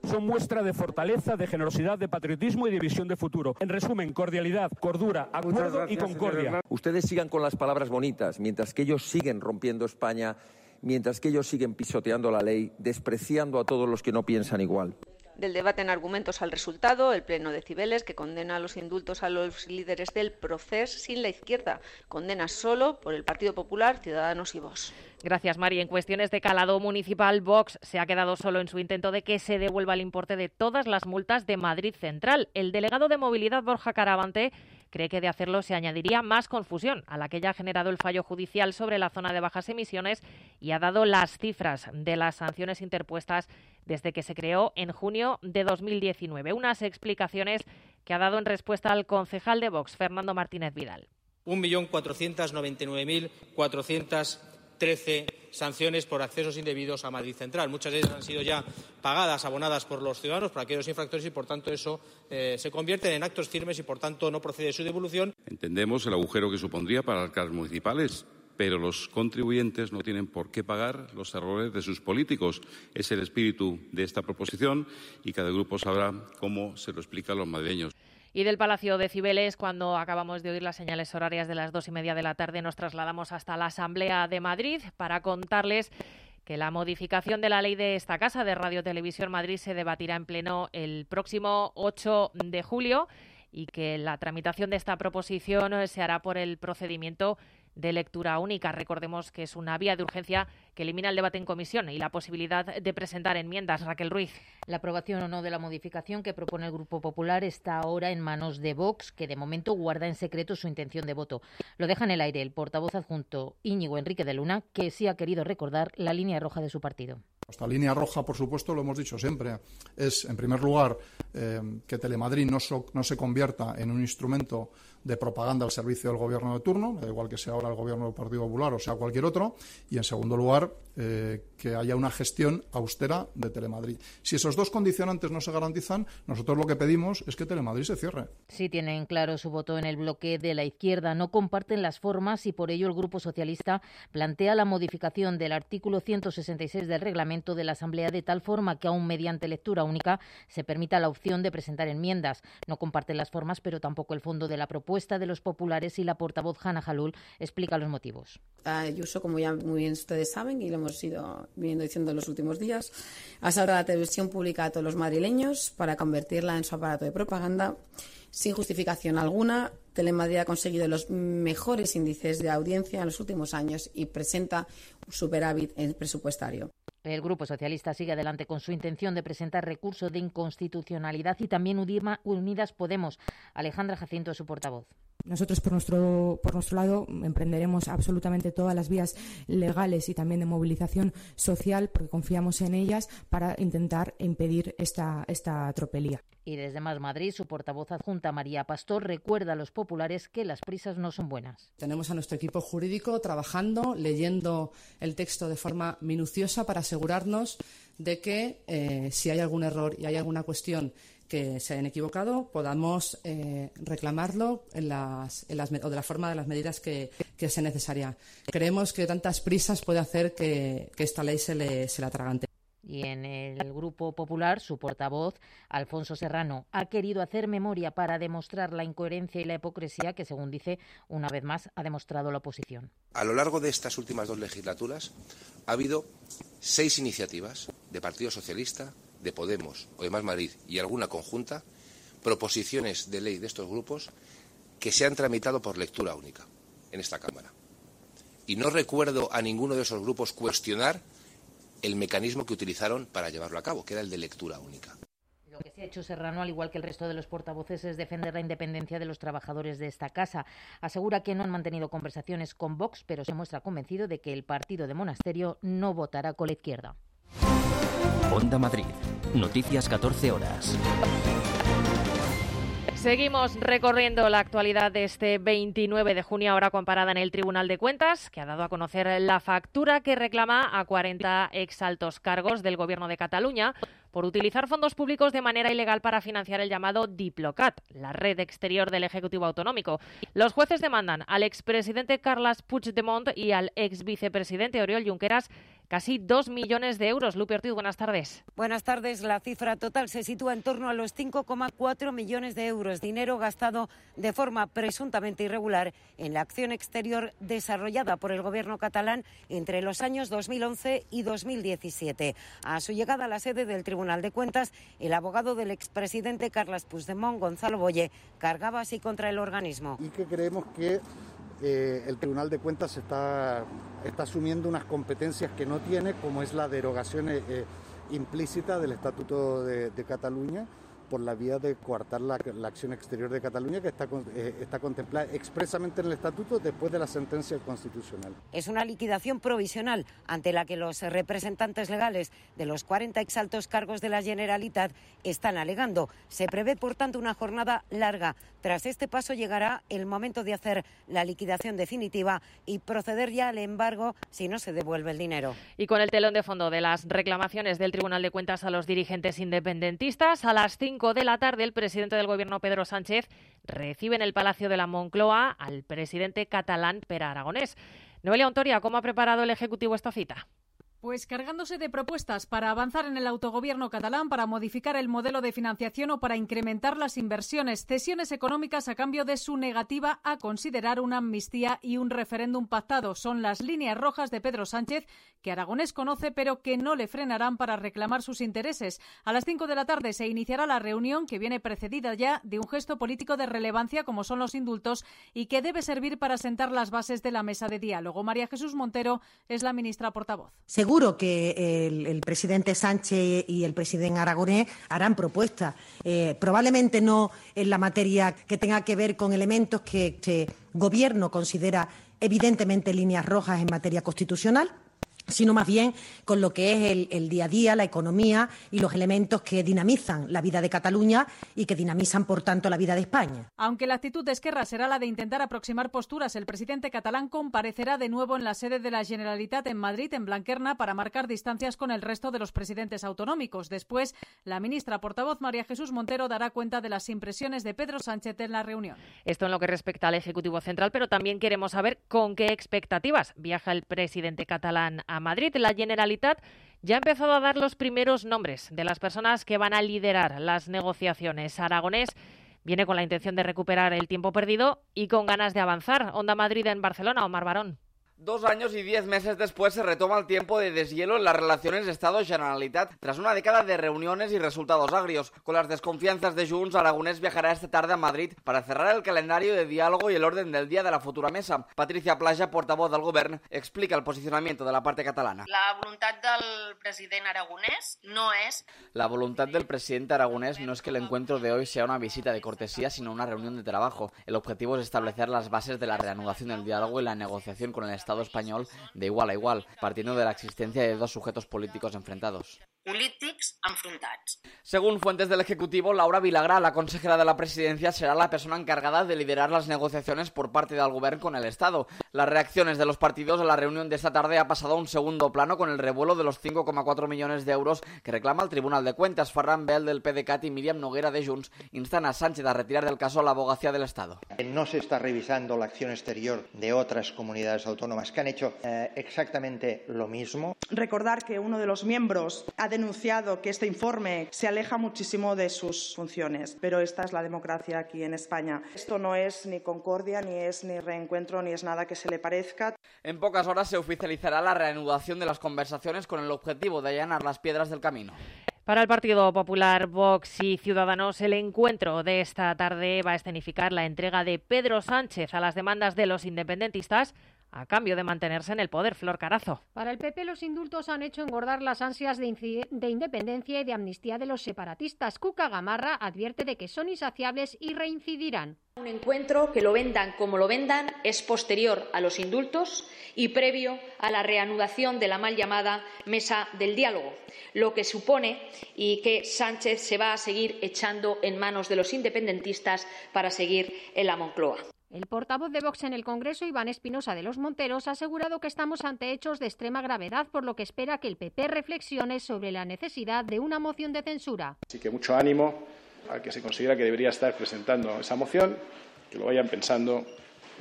son muestra de fortaleza, de generosidad, de patriotismo y de visión de futuro. En resumen, cordialidad, cordura, acuerdo gracias, y concordia. Ustedes sigan con las palabras bonitas, mientras que ellos siguen rompiendo España, mientras que ellos siguen pisoteando la ley, despreciando a todos los que no piensan igual. Del debate en argumentos al resultado, el Pleno de Cibeles, que condena los indultos a los líderes del Procés sin la izquierda, condena solo por el Partido Popular, Ciudadanos y Vox. Gracias, Mari. En cuestiones de calado municipal, Vox se ha quedado solo en su intento de que se devuelva el importe de todas las multas de Madrid Central. El delegado de Movilidad, Borja Caravante, cree que de hacerlo se añadiría más confusión a la que ya ha generado el fallo judicial sobre la zona de bajas emisiones y ha dado las cifras de las sanciones interpuestas desde que se creó en junio de dos mil diecinueve. Unas explicaciones que ha dado en respuesta al concejal de Vox, Fernando Martínez Vidal. un millón cuatrocientos noventa y nueve mil cuatrocientos trece sanciones por accesos indebidos a Madrid Central. Muchas de ellas han sido ya pagadas, abonadas por los ciudadanos, por aquellos infractores, y por tanto eso eh, se convierte en actos firmes y por tanto no procede su devolución. Entendemos el agujero que supondría para las arcas municipales, pero los contribuyentes no tienen por qué pagar los errores de sus políticos. Es el espíritu de esta proposición y cada grupo sabrá cómo se lo explica a los madrileños. Y del Palacio de Cibeles, cuando acabamos de oír las señales horarias de las dos y media de la tarde, nos trasladamos hasta la Asamblea de Madrid para contarles que la modificación de la ley de esta casa de Radio Televisión Madrid se debatirá en pleno el próximo ocho de julio y que la tramitación de esta proposición se hará por el procedimiento de lectura única. Recordemos que es una vía de urgencia que elimina el debate en comisión y la posibilidad de presentar enmiendas. Raquel Ruiz. La aprobación o no de la modificación que propone el Grupo Popular está ahora en manos de Vox, que de momento guarda en secreto su intención de voto. Lo deja en el aire el portavoz adjunto Íñigo Enrique de Luna, que sí ha querido recordar la línea roja de su partido. Esta línea roja, por supuesto, lo hemos dicho siempre, es, en primer lugar, eh, que Telemadrid no, so, no se convierta en un instrumento de propaganda al servicio del gobierno de turno, da igual que sea ahora el gobierno del Partido Popular o sea cualquier otro, y, en segundo lugar, eh, que haya una gestión austera de Telemadrid. Si esos dos condicionantes no se garantizan, nosotros lo que pedimos es que Telemadrid se cierre. Sí tienen claro su voto en el bloque de la izquierda, no comparten las formas y por ello el Grupo Socialista plantea la modificación del artículo ciento sesenta y seis del reglamento de la Asamblea de tal forma que aún mediante lectura única se permita la opción de presentar enmiendas. No comparten las formas, pero tampoco el fondo de la propuesta de los populares, y la portavoz Hanna Jalul explica los motivos. Ayuso, como ya muy bien ustedes saben y lo hemos ido viniendo diciendo en los últimos días, ha salvado la televisión pública a todos los madrileños para convertirla en su aparato de propaganda sin justificación alguna. Telemadrid ha conseguido los mejores índices de audiencia en los últimos años y presenta un superávit presupuestario. El Grupo Socialista sigue adelante con su intención de presentar recurso de inconstitucionalidad y también Unidas Podemos. Alejandra Jacinto, su portavoz. Nosotros, por nuestro, por nuestro lado, emprenderemos absolutamente todas las vías legales y también de movilización social, porque confiamos en ellas, para intentar impedir esta, esta tropelía. Y desde Más Madrid, su portavoz adjunta, María Pastor, recuerda a los populares que las prisas no son buenas. Tenemos a nuestro equipo jurídico trabajando, leyendo el texto de forma minuciosa para asegurarnos de que eh, si hay algún error y hay alguna cuestión que se hayan equivocado, podamos eh, reclamarlo en las, en las, o de la forma de las medidas que, que sea necesaria. Creemos que tantas prisas puede hacer que, que esta ley se, le, se la atragante. Y en el Grupo Popular, su portavoz, Alfonso Serrano, ha querido hacer memoria para demostrar la incoherencia y la hipocresía que, según dice, una vez más ha demostrado la oposición. A lo largo de estas últimas dos legislaturas ha habido seis iniciativas de Partido Socialista, de Podemos o de Más Madrid y alguna conjunta, proposiciones de ley de estos grupos que se han tramitado por lectura única en esta Cámara. Y no recuerdo a ninguno de esos grupos cuestionar el mecanismo que utilizaron para llevarlo a cabo, que era el de lectura única. Lo que se ha hecho Serrano, al igual que el resto de los portavoces, es defender la independencia de los trabajadores de esta casa. Asegura que no han mantenido conversaciones con Vox, pero se muestra convencido de que el partido de Monasterio no votará con la izquierda. Onda Madrid. Noticias catorce horas. Seguimos recorriendo la actualidad de este veintinueve de junio, ahora comparada en el Tribunal de Cuentas, que ha dado a conocer la factura que reclama a cuarenta exaltos cargos del Gobierno de Cataluña por utilizar fondos públicos de manera ilegal para financiar el llamado Diplocat, la red exterior del Ejecutivo Autonómico. Los jueces demandan al expresidente Carles Puigdemont y al exvicepresidente Oriol Junqueras casi dos millones de euros. Lupe Ortiz, buenas tardes. Buenas tardes. La cifra total se sitúa en torno a los cinco coma cuatro millones de euros, dinero gastado de forma presuntamente irregular en la acción exterior desarrollada por el gobierno catalán entre los años dos mil once y dos mil diecisiete. A su llegada a la sede del Tribunal de Cuentas, el abogado del expresidente Carles Puigdemont, Gonzalo Boye, cargaba así contra el organismo. Y que creemos que eh, el Tribunal de Cuentas está, está asumiendo unas competencias que no tiene, como es la derogación eh, implícita del Estatuto de, de Cataluña, por la vía de coartar la, la acción exterior de Cataluña, que está, eh, está contemplada expresamente en el Estatuto después de la sentencia constitucional. Es una liquidación provisional ante la que los representantes legales de los cuarenta exaltos cargos de la Generalitat están alegando. Se prevé, por tanto, una jornada larga. Tras este paso llegará el momento de hacer la liquidación definitiva y proceder ya al embargo si no se devuelve el dinero. Y con el telón de fondo de las reclamaciones del Tribunal de Cuentas a los dirigentes independentistas, a las cinco de la tarde el presidente del Gobierno, Pedro Sánchez, recibe en el Palacio de la Moncloa al presidente catalán, Pere Aragonés. Noelia Ontoria, ¿cómo ha preparado el Ejecutivo esta cita? Pues cargándose de propuestas para avanzar en el autogobierno catalán, para modificar el modelo de financiación o para incrementar las inversiones, cesiones económicas a cambio de su negativa a considerar una amnistía y un referéndum pactado. Son las líneas rojas de Pedro Sánchez, que Aragonés conoce, pero que no le frenarán para reclamar sus intereses. A las cinco de la tarde se iniciará la reunión, que viene precedida ya de un gesto político de relevancia como son los indultos y que debe servir para sentar las bases de la mesa de diálogo. María Jesús Montero es la ministra portavoz. Seguro que el, el presidente Sánchez y el presidente Aragonés harán propuestas, eh, probablemente no en la materia que tenga que ver con elementos que este Gobierno considera evidentemente líneas rojas en materia constitucional, sino más bien con lo que es el, el día a día, la economía y los elementos que dinamizan la vida de Cataluña y que dinamizan, por tanto, la vida de España. Aunque la actitud de Esquerra será la de intentar aproximar posturas, el presidente catalán comparecerá de nuevo en la sede de la Generalitat en Madrid, en Blanquerna, para marcar distancias con el resto de los presidentes autonómicos. Después, la ministra portavoz María Jesús Montero dará cuenta de las impresiones de Pedro Sánchez en la reunión. Esto en lo que respecta al Ejecutivo Central, pero también queremos saber con qué expectativas viaja el presidente catalán a Madrid. La Generalitat ya ha empezado a dar los primeros nombres de las personas que van a liderar las negociaciones. Aragonés viene con la intención de recuperar el tiempo perdido y con ganas de avanzar. Onda Madrid en Barcelona, Omar Barón. Dos años y diez meses después se retoma el tiempo de deshielo en las relaciones Estado-Generalitat tras una década de reuniones y resultados agrios. Con las desconfianzas de Junts, Aragonés viajará esta tarde a Madrid para cerrar el calendario de diálogo y el orden del día de la futura mesa. Patricia Plaja, portavoz del Govern, explica el posicionamiento de la parte catalana. La voluntad del presidente Aragonés no es... La voluntad del presidente Aragonés no es que el encuentro de hoy sea una visita de cortesía, sino una reunión de trabajo. El objetivo es establecer las bases de la reanudación del diálogo y la negociación con el Estado español de igual a igual, partiendo de la existencia de dos sujetos políticos enfrentados. Polítics enfrontats. Según fuentes del Ejecutivo, Laura Vilagrà, la consejera de la Presidencia, será la persona encargada de liderar las negociaciones por parte del Govern con el Estado. Las reacciones de los partidos a la reunión de esta tarde ha pasado a un segundo plano con el revuelo de los cinco coma cuatro millones de euros que reclama el Tribunal de Cuentas. Ferran Bel del PDeCAT y Míriam Noguera de Junts instan a Sánchez a retirar del caso a la Abogacía del Estado. No se está revisando la acción exterior de otras comunidades autónomas que han hecho eh, exactamente lo mismo. Recordar que uno de los miembros ha denunciado que este informe se aleja muchísimo de sus funciones, pero esta es la democracia aquí en España. Esto no es ni concordia, ni es ni reencuentro, ni es nada que se le parezca. En pocas horas se oficializará la reanudación de las conversaciones con el objetivo de allanar las piedras del camino. Para el Partido Popular, Vox y Ciudadanos, el encuentro de esta tarde va a escenificar la entrega de Pedro Sánchez a las demandas de los independentistas a cambio de mantenerse en el poder. Flor Carazo. Para el P P, los indultos han hecho engordar las ansias de, de independencia y de amnistía de los separatistas. Cuca Gamarra advierte de que son insaciables y reincidirán. Un encuentro que lo vendan como lo vendan es posterior a los indultos y previo a la reanudación de la mal llamada Mesa del Diálogo, lo que supone y que Sánchez se va a seguir echando en manos de los independentistas para seguir en la Moncloa. El portavoz de Vox en el Congreso, Iván Espinosa de los Monteros, ha asegurado que estamos ante hechos de extrema gravedad, por lo que espera que el P P reflexione sobre la necesidad de una moción de censura. Así que mucho ánimo al que se considera que debería estar presentando esa moción, que lo vayan pensando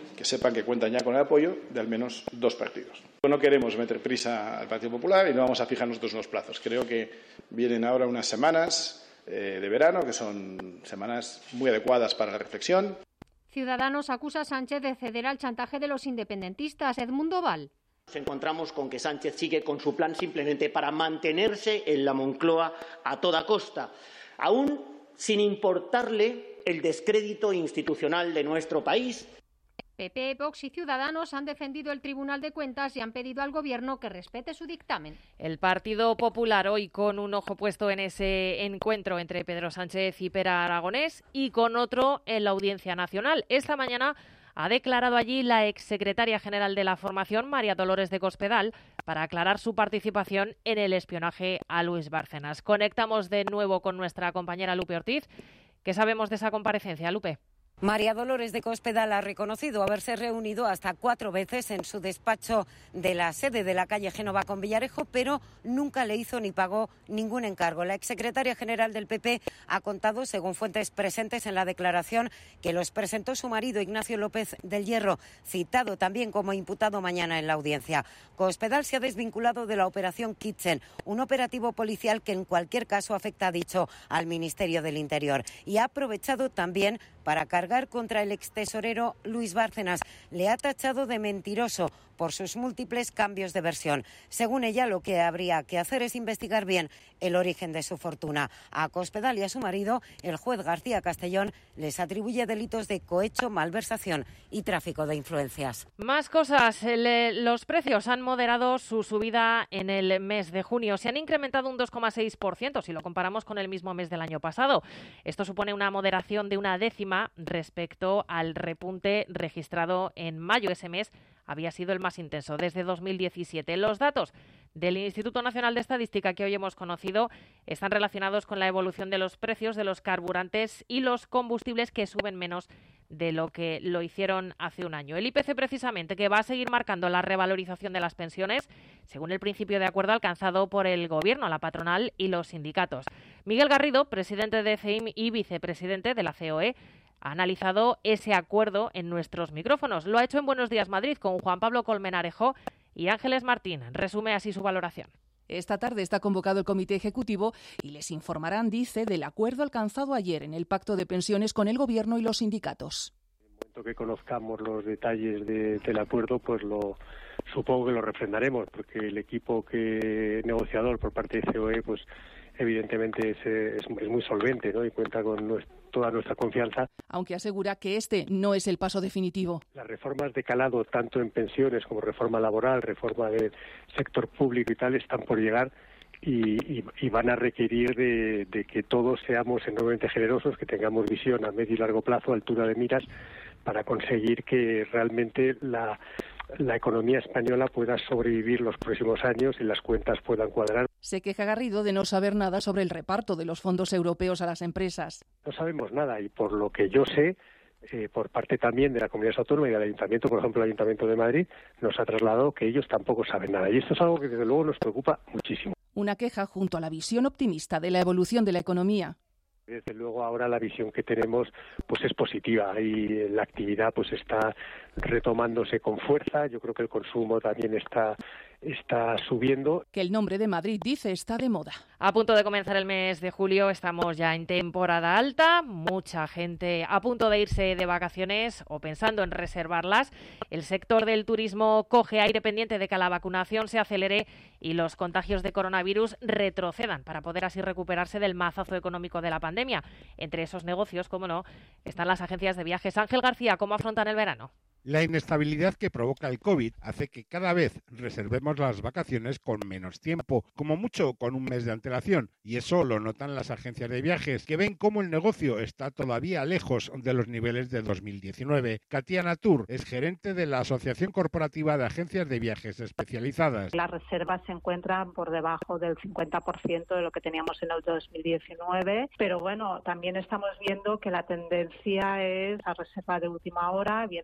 que sepan que cuentan ya con el apoyo de al menos dos partidos. No queremos meter prisa al Partido Popular y no vamos a fijar nosotros unos plazos. Creo que vienen ahora unas semanas eh, de verano, que son semanas muy adecuadas para la reflexión. Ciudadanos acusa a Sánchez de ceder al chantaje de los independentistas. Edmundo Val. Nos encontramos con que Sánchez sigue con su plan simplemente para mantenerse en la Moncloa a toda costa, aún sin importarle el descrédito institucional de nuestro país. P P, Vox y Ciudadanos han defendido el Tribunal de Cuentas y han pedido al Gobierno que respete su dictamen. El Partido Popular hoy con un ojo puesto en ese encuentro entre Pedro Sánchez y Pere Aragonés y con otro en la Audiencia Nacional. Esta mañana ha declarado allí la exsecretaria general de la formación, María Dolores de Cospedal, para aclarar su participación en el espionaje a Luis Bárcenas. Conectamos de nuevo con nuestra compañera Lupe Ortiz. ¿Qué sabemos de esa comparecencia, Lupe? María Dolores de Cospedal ha reconocido haberse reunido hasta cuatro veces en su despacho de la sede de la calle Génova con Villarejo, pero nunca le hizo ni pagó ningún encargo. La exsecretaria general del P P ha contado, según fuentes presentes en la declaración, que los presentó su marido Ignacio López del Hierro, citado también como imputado mañana en la audiencia. Cospedal se ha desvinculado de la operación Kitchen, un operativo policial que en cualquier caso afecta, ha dicho, al Ministerio del Interior, y ha aprovechado también para cargar contra el extesorero Luis Bárcenas. Le ha tachado de mentiroso por sus múltiples cambios de versión. Según ella, lo que habría que hacer es investigar bien el origen de su fortuna. A Cospedal y a su marido, el juez García Castellón les atribuye delitos de cohecho, malversación y tráfico de influencias. Más cosas. El, los precios han moderado su subida en el mes de junio. Se han incrementado un dos coma seis por ciento si lo comparamos con el mismo mes del año pasado. Esto supone una moderación de una décima respecto al repunte registrado en mayo. Ese mes había sido el más intenso desde dos mil diecisiete. Los datos del Instituto Nacional de Estadística que hoy hemos conocido están relacionados con la evolución de los precios de los carburantes y los combustibles, que suben menos de lo que lo hicieron hace un año. El I P C, precisamente, que va a seguir marcando la revalorización de las pensiones, según el principio de acuerdo alcanzado por el Gobierno, la patronal y los sindicatos. Miguel Garrido, presidente de C E I M y vicepresidente de la C O E, ha analizado ese acuerdo en nuestros micrófonos. Lo ha hecho en Buenos Días Madrid con Juan Pablo Colmenarejo y Ángeles Martín. Resume así su valoración. Esta tarde está convocado el Comité Ejecutivo y les informarán, dice, del acuerdo alcanzado ayer en el Pacto de Pensiones con el Gobierno y los sindicatos. En el momento que conozcamos los detalles de, del acuerdo, pues lo supongo que lo refrendaremos, porque el equipo que negociador por parte de C O E, pues evidentemente es, es, es muy solvente, ¿no? Y cuenta con nuestro, toda nuestra confianza. Aunque asegura que este no es el paso definitivo. Las reformas de calado, tanto en pensiones como reforma laboral, reforma del sector público y tal, están por llegar y, y, y van a requerir de, de que todos seamos enormemente generosos, que tengamos visión a medio y largo plazo, altura de miras, para conseguir que realmente la, la economía española pueda sobrevivir los próximos años y las cuentas puedan cuadrar. Se queja Garrido de no saber nada sobre el reparto de los fondos europeos a las empresas. No sabemos nada y por lo que yo sé, eh, por parte también de la Comunidad Autónoma y del Ayuntamiento, por ejemplo el Ayuntamiento de Madrid, nos ha trasladado que ellos tampoco saben nada. Y esto es algo que desde luego nos preocupa muchísimo. Una queja junto a la visión optimista de la evolución de la economía. Desde luego ahora la visión que tenemos pues es positiva y la actividad pues está retomándose con fuerza. Yo creo que el consumo también está está subiendo. Que el nombre de Madrid, dice, está de moda. A punto de comenzar el mes de julio, estamos ya en temporada alta, mucha gente a punto de irse de vacaciones o pensando en reservarlas. El sector del turismo coge aire pendiente de que la vacunación se acelere y los contagios de coronavirus retrocedan para poder así recuperarse del mazazo económico de la pandemia. Entre esos negocios, como no, están las agencias de viajes. Ángel García, ¿cómo afrontan el verano? La inestabilidad que provoca el COVID hace que cada vez reservemos las vacaciones con menos tiempo, como mucho con un mes de antelación, y eso lo notan las agencias de viajes, que ven cómo el negocio está todavía lejos de los niveles de dos mil diecinueve. Katia Natur es gerente de la Asociación Corporativa de Agencias de Viajes Especializadas. Las reservas se encuentran por debajo del cincuenta por ciento de lo que teníamos en el dos mil diecinueve, pero bueno, también estamos viendo que la tendencia es a reserva de última hora, viendo cómo evoluciona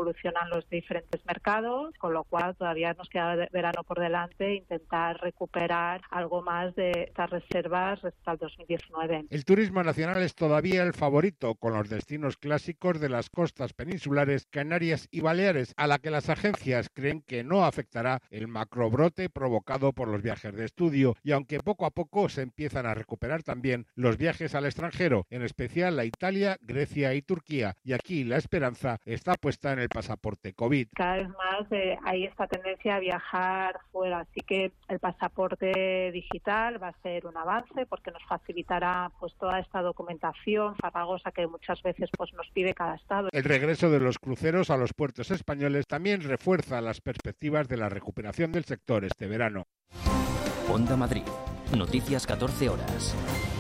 evolucionan los diferentes mercados, con lo cual todavía nos queda verano por delante e intentar recuperar algo más de estas reservas respecto al dos mil diecinueve. El turismo nacional es todavía el favorito, con los destinos clásicos de las costas peninsulares, Canarias y Baleares, a la que las agencias creen que no afectará el macrobrote provocado por los viajes de estudio, y aunque poco a poco se empiezan a recuperar también los viajes al extranjero, en especial a Italia, Grecia y Turquía, y aquí la esperanza está puesta en el pasaporte COVID. Cada vez más eh, hay esta tendencia a viajar fuera, así que el pasaporte digital va a ser un avance porque nos facilitará pues toda esta documentación farragosa que muchas veces pues nos pide cada estado. El regreso de los cruceros a los puertos españoles también refuerza las perspectivas de la recuperación del sector este verano. Onda Madrid. Noticias catorce horas.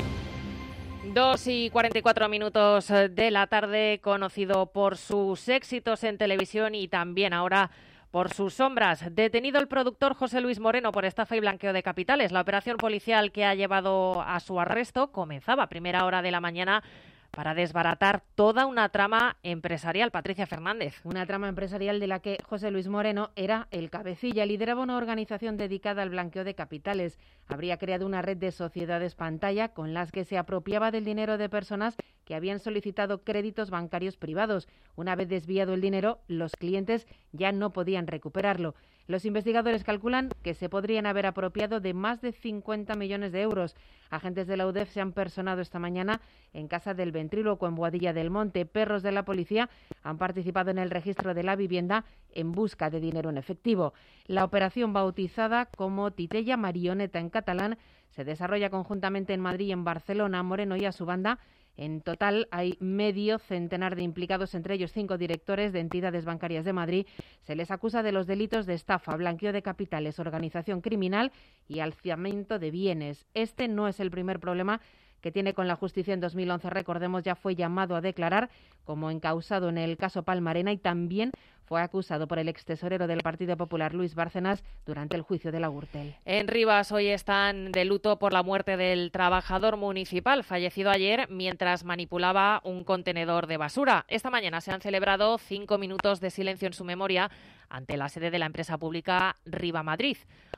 Dos y cuarenta y cuatro minutos de la tarde, conocido por sus éxitos en televisión y también ahora por sus sombras. Detenido el productor José Luis Moreno por estafa y blanqueo de capitales. La operación policial que ha llevado a su arresto comenzaba a primera hora de la mañana para desbaratar toda una trama empresarial. Patricia Fernández. Una trama empresarial de la que José Luis Moreno era el cabecilla. Lideraba una organización dedicada al blanqueo de capitales. Habría creado una red de sociedades pantalla con las que se apropiaba del dinero de personas que habían solicitado créditos bancarios privados. Una vez desviado el dinero, los clientes ya no podían recuperarlo. Los investigadores calculan que se podrían haber apropiado de más de cincuenta millones de euros. Agentes de la U D E F se han personado esta mañana en casa del ventrílocuo en Boadilla del Monte. Perros de la policía han participado en el registro de la vivienda en busca de dinero en efectivo. La operación, bautizada como Titella Marioneta en catalán, se desarrolla conjuntamente en Madrid y en Barcelona. Moreno y a su banda. En total hay medio centenar de implicados, entre ellos cinco directores de entidades bancarias de Madrid. Se les acusa de los delitos de estafa, blanqueo de capitales, organización criminal y alzamiento de bienes. Este no es el primer problema que tiene con la justicia. En dos mil once, recordemos, ya fue llamado a declarar como encausado en el caso Palmarena y también fue acusado por el extesorero del Partido Popular, Luis Bárcenas, durante el juicio de la Gürtel. En Rivas hoy están de luto por la muerte del trabajador municipal, fallecido ayer mientras manipulaba un contenedor de basura. Esta mañana se han celebrado cinco minutos de silencio en su memoria ante la sede de la empresa pública Riva Madrid.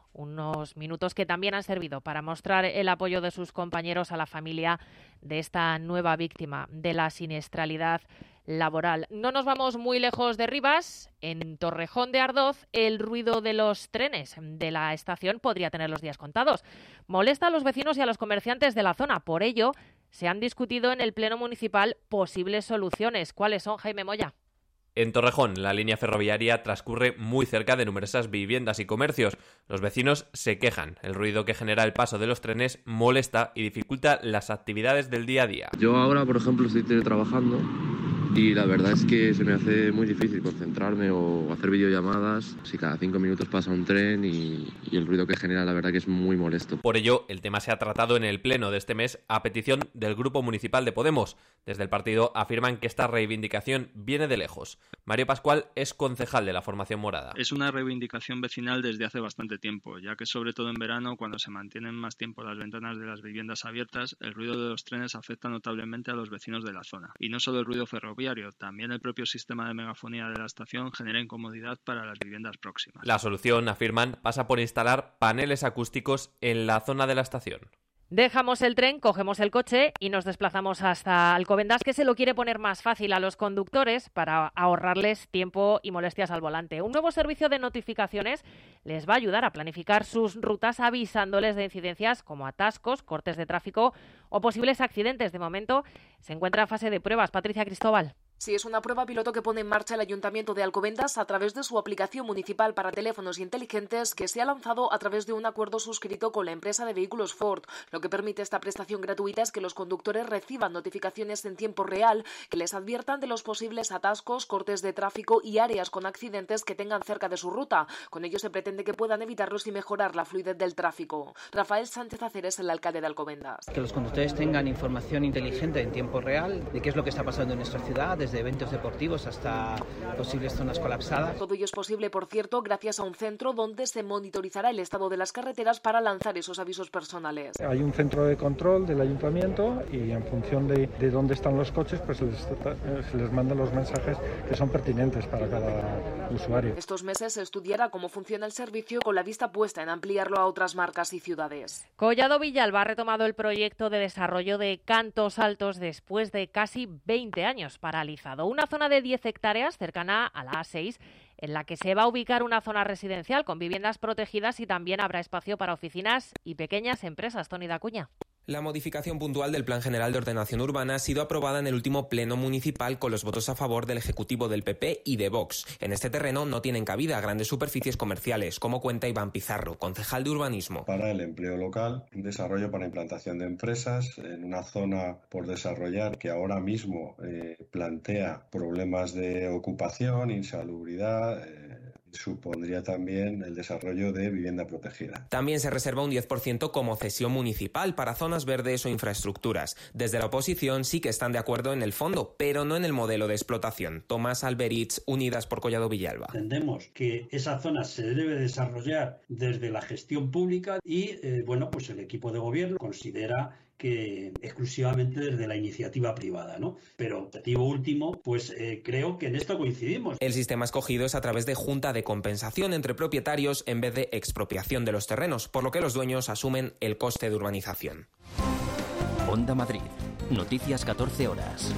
Unos minutos que también han servido para mostrar el apoyo de sus compañeros a la familia de esta nueva víctima de la siniestralidad laboral. No nos vamos muy lejos de Rivas. En Torrejón de Ardoz, el ruido de los trenes de la estación podría tener los días contados. Molesta a los vecinos y a los comerciantes de la zona. Por ello, se han discutido en el Pleno Municipal posibles soluciones. ¿Cuáles son, Jaime Moya? En Torrejón, la línea ferroviaria transcurre muy cerca de numerosas viviendas y comercios. Los vecinos se quejan. El ruido que genera el paso de los trenes molesta y dificulta las actividades del día a día. Yo ahora, por ejemplo, estoy teletrabajando y la verdad es que se me hace muy difícil concentrarme o hacer videollamadas si cada cinco minutos pasa un tren y, y el ruido que genera la verdad que es muy molesto. Por ello, el tema se ha tratado en el pleno de este mes a petición del Grupo Municipal de Podemos. Desde el partido afirman que esta reivindicación viene de lejos. Mario Pascual es concejal de la formación morada. Es una reivindicación vecinal desde hace bastante tiempo, ya que sobre todo en verano, cuando se mantienen más tiempo las ventanas de las viviendas abiertas, el ruido de los trenes afecta notablemente a los vecinos de la zona. Y no solo el ruido ferroviario, también el propio sistema de megafonía de la estación genera incomodidad para las viviendas próximas. La solución, afirman, pasa por instalar paneles acústicos en la zona de la estación. Dejamos el tren, cogemos el coche y nos desplazamos hasta Alcobendas, que se lo quiere poner más fácil a los conductores para ahorrarles tiempo y molestias al volante. Un nuevo servicio de notificaciones les va a ayudar a planificar sus rutas avisándoles de incidencias como atascos, cortes de tráfico o posibles accidentes. De momento se encuentra en fase de pruebas. Patricia Cristóbal. Sí, es una prueba piloto que pone en marcha el Ayuntamiento de Alcobendas a través de su aplicación municipal para teléfonos inteligentes que se ha lanzado a través de un acuerdo suscrito con la empresa de vehículos Ford. Lo que permite esta prestación gratuita es que los conductores reciban notificaciones en tiempo real que les adviertan de los posibles atascos, cortes de tráfico y áreas con accidentes que tengan cerca de su ruta. Con ello se pretende que puedan evitarlos y mejorar la fluidez del tráfico. Rafael Sánchez Acer es el alcalde de Alcobendas. Que los conductores tengan información inteligente en tiempo real de qué es lo que está pasando en nuestra ciudad, desde eventos deportivos hasta posibles zonas colapsadas. Todo ello es posible, por cierto, gracias a un centro donde se monitorizará el estado de las carreteras para lanzar esos avisos personales. Hay un centro de control del ayuntamiento y en función de, de dónde están los coches, pues se les, se les mandan los mensajes que son pertinentes para cada usuario. Estos meses se estudiará cómo funciona el servicio con la vista puesta en ampliarlo a otras marcas y ciudades. Collado Villalba ha retomado el proyecto de desarrollo de Cantos Altos después de casi veinte años paralizado. Una zona de diez hectáreas cercana a la A seis en la que se va a ubicar una zona residencial con viviendas protegidas y también habrá espacio para oficinas y pequeñas empresas. Toni Dacuña. La modificación puntual del Plan General de Ordenación Urbana ha sido aprobada en el último pleno municipal con los votos a favor del Ejecutivo del P P y de Vox. En este terreno no tienen cabida grandes superficies comerciales, como cuenta Iván Pizarro, concejal de urbanismo. Para el empleo local, un desarrollo para implantación de empresas en una zona por desarrollar que ahora mismo eh, plantea problemas de ocupación, insalubridad. Eh, supondría también el desarrollo de vivienda protegida. También se reserva un diez por ciento como cesión municipal para zonas verdes o infraestructuras. Desde la oposición sí que están de acuerdo en el fondo, pero no en el modelo de explotación. Tomás Alberich, Unidas por Collado Villalba. Entendemos que esa zona se debe desarrollar desde la gestión pública y, eh, bueno, pues el equipo de gobierno considera que exclusivamente desde la iniciativa privada, ¿no? Pero objetivo último, pues eh, creo que en esto coincidimos. El sistema escogido es a través de junta de compensación entre propietarios en vez de expropiación de los terrenos, por lo que los dueños asumen el coste de urbanización. Onda Madrid. Noticias catorce horas.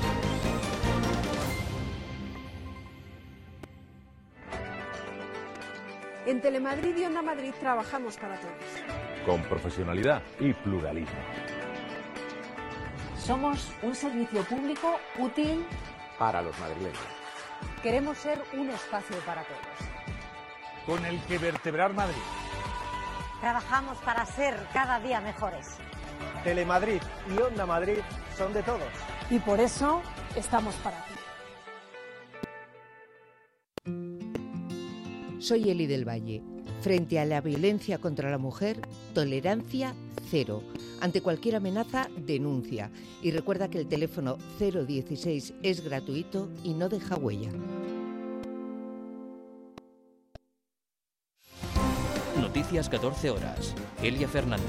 En Telemadrid y Onda Madrid trabajamos para todos. Con profesionalidad y pluralismo. Somos un servicio público útil para los madrileños. Queremos ser un espacio para todos. Con el que vertebrar Madrid. Trabajamos para ser cada día mejores. Telemadrid y Onda Madrid son de todos. Y por eso estamos para ti. Soy Eli del Valle. Frente a la violencia contra la mujer, tolerancia cero. Ante cualquier amenaza, denuncia. Y recuerda que el teléfono cero dieciséis es gratuito y no deja huella. Noticias catorce horas. Elia Fernández.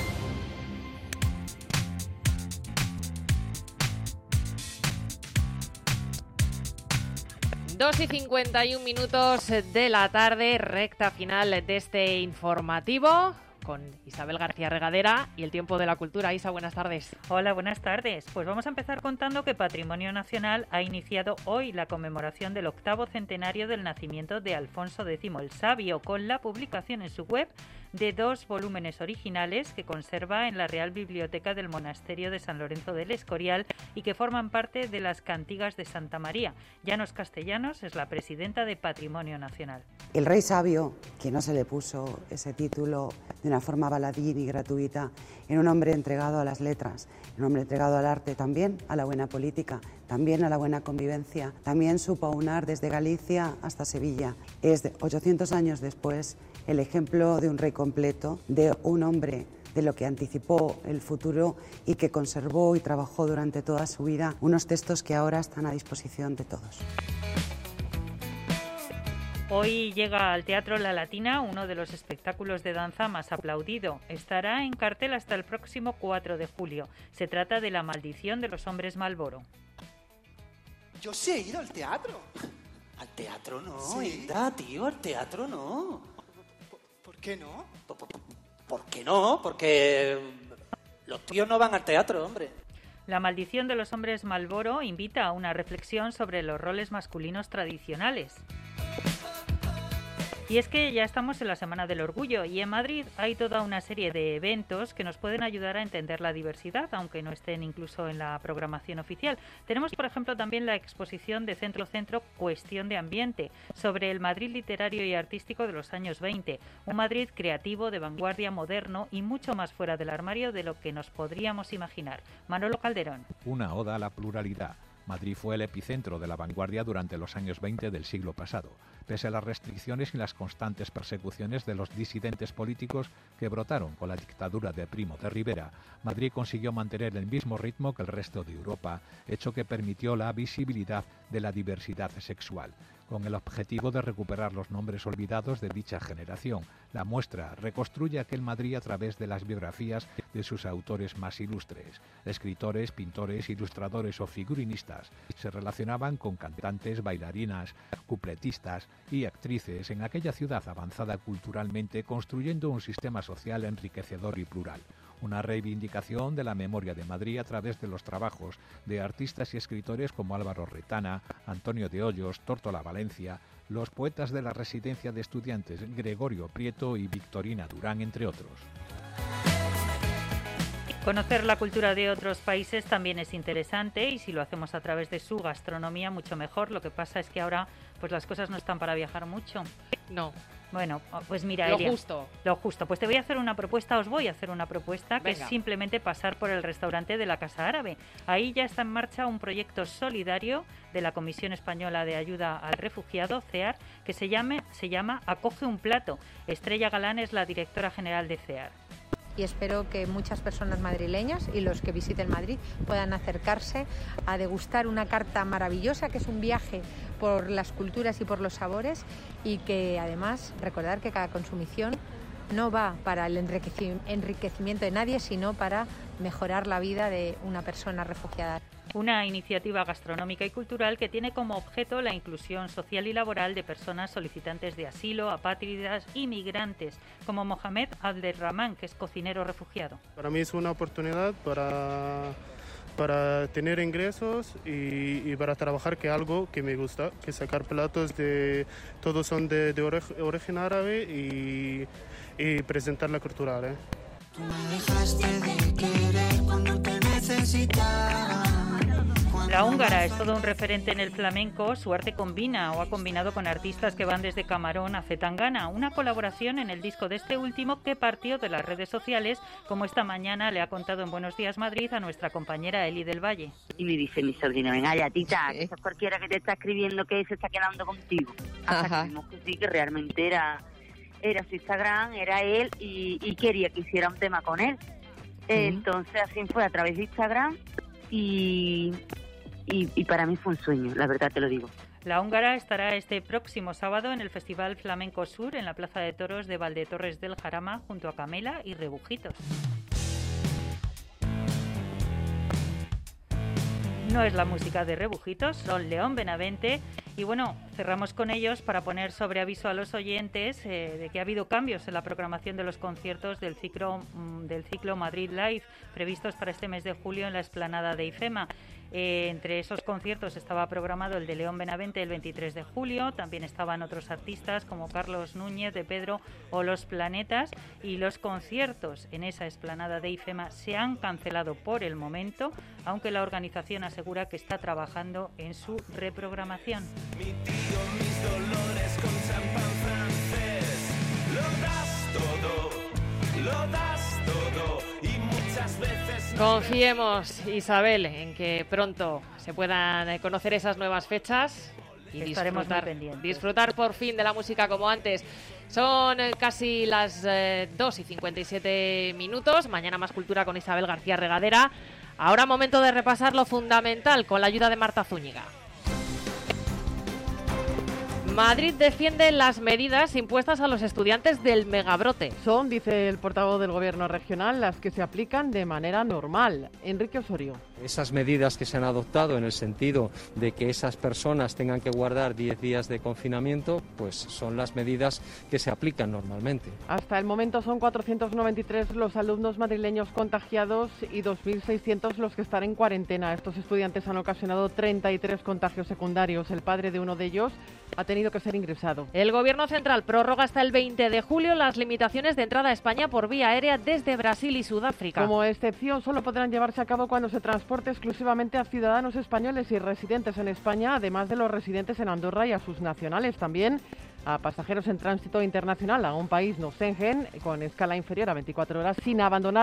dos y cincuenta y un minutos de la tarde, recta final de este informativo con Isabel García Regadera y el tiempo de la cultura. Isa, buenas tardes. Hola, buenas tardes. Pues vamos a empezar contando que Patrimonio Nacional ha iniciado hoy la conmemoración del octavo centenario del nacimiento de Alfonso X el Sabio, con la publicación en su web de dos volúmenes originales que conserva en la Real Biblioteca del Monasterio de San Lorenzo del Escorial y que forman parte de las Cantigas de Santa María. Llanos Castellanos es la presidenta de Patrimonio Nacional. El Rey Sabio, que no se le puso ese título de una forma baladí y gratuita, era un hombre entregado a las letras, un hombre entregado al arte, también a la buena política, también a la buena convivencia. También supo aunar desde Galicia hasta Sevilla. Es de ochocientos años después el ejemplo de un rey completo, de un hombre de lo que anticipó el futuro y que conservó y trabajó durante toda su vida unos textos que ahora están a disposición de todos. Hoy llega al Teatro La Latina uno de los espectáculos de danza más aplaudido. Estará en cartel hasta el próximo cuatro de julio. Se trata de La Maldición de los Hombres Malboro. Yo sí he ido al teatro. Al teatro no, ¿Sí? Hilda, tío, al teatro no. ¿Por, por qué no? ¿Por, por, ¿Por qué no? Porque los tíos no van al teatro, hombre. La Maldición de los Hombres Malboro invita a una reflexión sobre los roles masculinos tradicionales. Y es que ya estamos en la Semana del Orgullo y en Madrid hay toda una serie de eventos que nos pueden ayudar a entender la diversidad, aunque no estén incluso en la programación oficial. Tenemos, por ejemplo, también la exposición de Centro Centro Cuestión de Ambiente, sobre el Madrid literario y artístico de los años veinte. Un Madrid creativo, de vanguardia, moderno y mucho más fuera del armario de lo que nos podríamos imaginar. Manolo Calderón. Una oda a la pluralidad, Madrid fue el epicentro de la vanguardia durante los años veinte del siglo pasado. Pese a las restricciones y las constantes persecuciones de los disidentes políticos que brotaron con la dictadura de Primo de Rivera, Madrid consiguió mantener el mismo ritmo que el resto de Europa, hecho que permitió la visibilidad de la diversidad sexual, con el objetivo de recuperar los nombres olvidados de dicha generación. La muestra reconstruye aquel Madrid a través de las biografías de sus autores más ilustres. Escritores, pintores, ilustradores o figurinistas se relacionaban con cantantes, bailarinas, cupletistas y actrices en aquella ciudad avanzada culturalmente, construyendo un sistema social enriquecedor y plural. Una reivindicación de la memoria de Madrid a través de los trabajos de artistas y escritores como Álvaro Retana, Antonio de Hoyos, Tórtola Valencia, los poetas de la residencia de estudiantes Gregorio Prieto y Victorina Durán, entre otros. Conocer la cultura de otros países también es interesante, y si lo hacemos a través de su gastronomía, mucho mejor. Lo que pasa es que ahora pues las cosas no están para viajar mucho. No. Bueno, pues mira, lo Elia, justo. Lo justo. Pues te voy a hacer una propuesta, os voy a hacer una propuesta. Venga. Que es simplemente pasar por el restaurante de la Casa Árabe. Ahí ya está en marcha un proyecto solidario de la Comisión Española de Ayuda al Refugiado, CEAR, que se, llame, se llama Acoge un Plato. Estrella Galán es la directora general de CEAR. Y espero que muchas personas madrileñas y los que visiten Madrid puedan acercarse a degustar una carta maravillosa, que es un viaje por las culturas y por los sabores, y que además recordar que cada consumición no va para el enriquecimiento de nadie, sino para mejorar la vida de una persona refugiada. Una iniciativa gastronómica y cultural que tiene como objeto la inclusión social y laboral de personas solicitantes de asilo, apátridas y migrantes, como Mohamed Abdelrahman, que es cocinero refugiado. Para mí es una oportunidad para, para tener ingresos y, y para trabajar, que algo que me gusta, que sacar platos de, todos son de, de origen árabe, y, y presentar la cultura. ¿eh? Tú me dejaste de querer cuando te necesitaba. La húngara es todo un referente en el flamenco. Su arte combina o ha combinado con artistas que van desde Camarón a Zetangana. Una colaboración en el disco de este último que partió de las redes sociales, como esta mañana le ha contado en Buenos Días Madrid a nuestra compañera Eli del Valle. Y me dice mi sobrina: venga ya, tita, que eso es cualquiera que te está escribiendo que se está quedando contigo. Hasta Ajá. que vimos que sí, que realmente era, era su Instagram, era él, y, y quería que hiciera un tema con él. Uh-huh. Entonces así fue, a través de Instagram, y... Y, y para mí fue un sueño, la verdad te lo digo. La húngara estará este próximo sábado en el Festival Flamenco Sur en la Plaza de Toros de Valdetorres del Jarama, junto a Camela y Rebujitos. No es la música de Rebujitos, son León Benavente. Y bueno, cerramos con ellos para poner sobre aviso a los oyentes eh, de que ha habido cambios en la programación de los conciertos del ciclo, mm, del ciclo Madrid Live, previstos para este mes de julio en la explanada de IFEMA. Eh, entre esos conciertos estaba programado el de León Benavente el veintitrés de julio, también estaban otros artistas como Carlos Núñez de Pedro o Los Planetas, y los conciertos en esa explanada de IFEMA se han cancelado por el momento, aunque la organización asegura que está trabajando en su reprogramación. Mi tío, mis dolores con champán francés. Lo das todo, lo das todo, y muchas veces... Confiemos, Isabel, en que pronto se puedan conocer esas nuevas fechas y estaremos disfrutar, muy pendientes. disfrutar por fin de la música como antes. Son casi las eh, dos y cincuenta y siete minutos. Mañana más cultura con Isabel García Regadera. Ahora momento de repasar lo fundamental con la ayuda de Marta Zúñiga. Madrid defiende las medidas impuestas a los estudiantes del megabrote. Son, dice el portavoz del Gobierno regional, las que se aplican de manera normal. Enrique Osorio. Esas medidas que se han adoptado en el sentido de que esas personas tengan que guardar diez días de confinamiento, pues son las medidas que se aplican normalmente. Hasta el momento son cuatrocientos noventa y tres los alumnos madrileños contagiados y dos mil seiscientos los que están en cuarentena. Estos estudiantes han ocasionado treinta y tres contagios secundarios. El padre de uno de ellos ha tenido que ser ingresado. El Gobierno central prorroga hasta el veinte de julio las limitaciones de entrada a España por vía aérea desde Brasil y Sudáfrica. Como excepción, solo podrán llevarse a cabo cuando se transporte exclusivamente a ciudadanos españoles y residentes en España, además de los residentes en Andorra y a sus nacionales. También a pasajeros en tránsito internacional a un país no Schengen con escala inferior a veinticuatro horas sin abandonar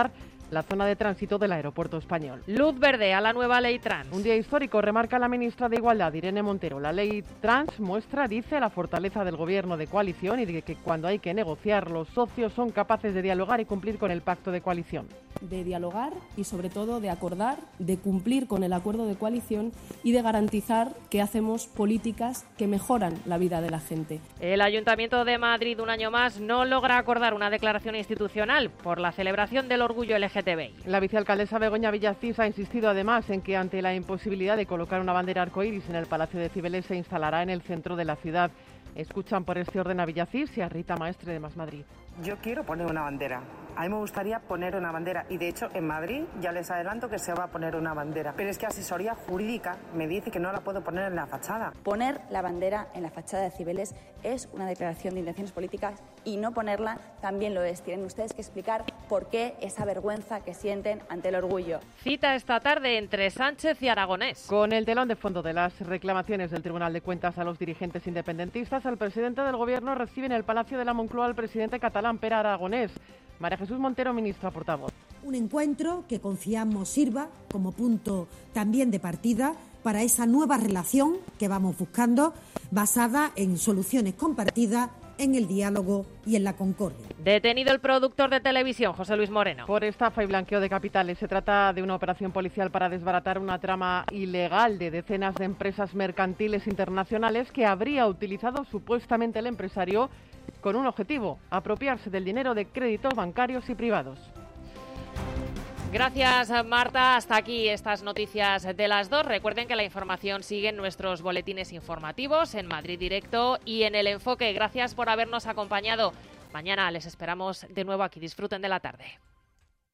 la zona de tránsito del aeropuerto español. Luz verde a la nueva ley trans. Un día histórico, remarca la ministra de Igualdad, Irene Montero. La ley trans muestra, dice, la fortaleza del gobierno de coalición y de que cuando hay que negociar, los socios son capaces de dialogar y cumplir con el pacto de coalición. De dialogar y sobre todo de acordar, de cumplir con el acuerdo de coalición y de garantizar que hacemos políticas que mejoran la vida de la gente. El Ayuntamiento de Madrid, un año más, no logra acordar una declaración institucional por la celebración del orgullo L G T B I. La vicealcaldesa Begoña Villacís ha insistido además en que ante la imposibilidad de colocar una bandera arcoíris en el Palacio de Cibeles se instalará en el centro de la ciudad. Escuchan por este orden a Villacís y a Rita Maestre de Más Madrid. Yo quiero poner una bandera. A mí me gustaría poner una bandera y de hecho en Madrid ya les adelanto que se va a poner una bandera. Pero es que asesoría jurídica me dice que no la puedo poner en la fachada. Poner la bandera en la fachada de Cibeles es una declaración de intenciones políticas y no ponerla también lo es. Tienen ustedes que explicar por qué esa vergüenza que sienten ante el orgullo. Cita esta tarde entre Sánchez y Aragonés. Con el telón de fondo de las reclamaciones del Tribunal de Cuentas a los dirigentes independentistas, el presidente del Gobierno recibe en el Palacio de la Moncloa al presidente catalán Pere Aragonés. María Jesús Montero, ministra portavoz. Un encuentro que confiamos sirva como punto también de partida para esa nueva relación que vamos buscando, basada en soluciones compartidas, en el diálogo y en la concordia. Detenido el productor de televisión, José Luis Moreno. Por estafa y blanqueo de capitales. Se trata de una operación policial para desbaratar una trama ilegal de decenas de empresas mercantiles internacionales que habría utilizado supuestamente el empresario con un objetivo: apropiarse del dinero de créditos bancarios y privados. Gracias, Marta. Hasta aquí estas noticias de las dos. Recuerden que la información sigue en nuestros boletines informativos, en Madrid Directo y en El Enfoque. Gracias por habernos acompañado. Mañana les esperamos de nuevo aquí. Disfruten de la tarde.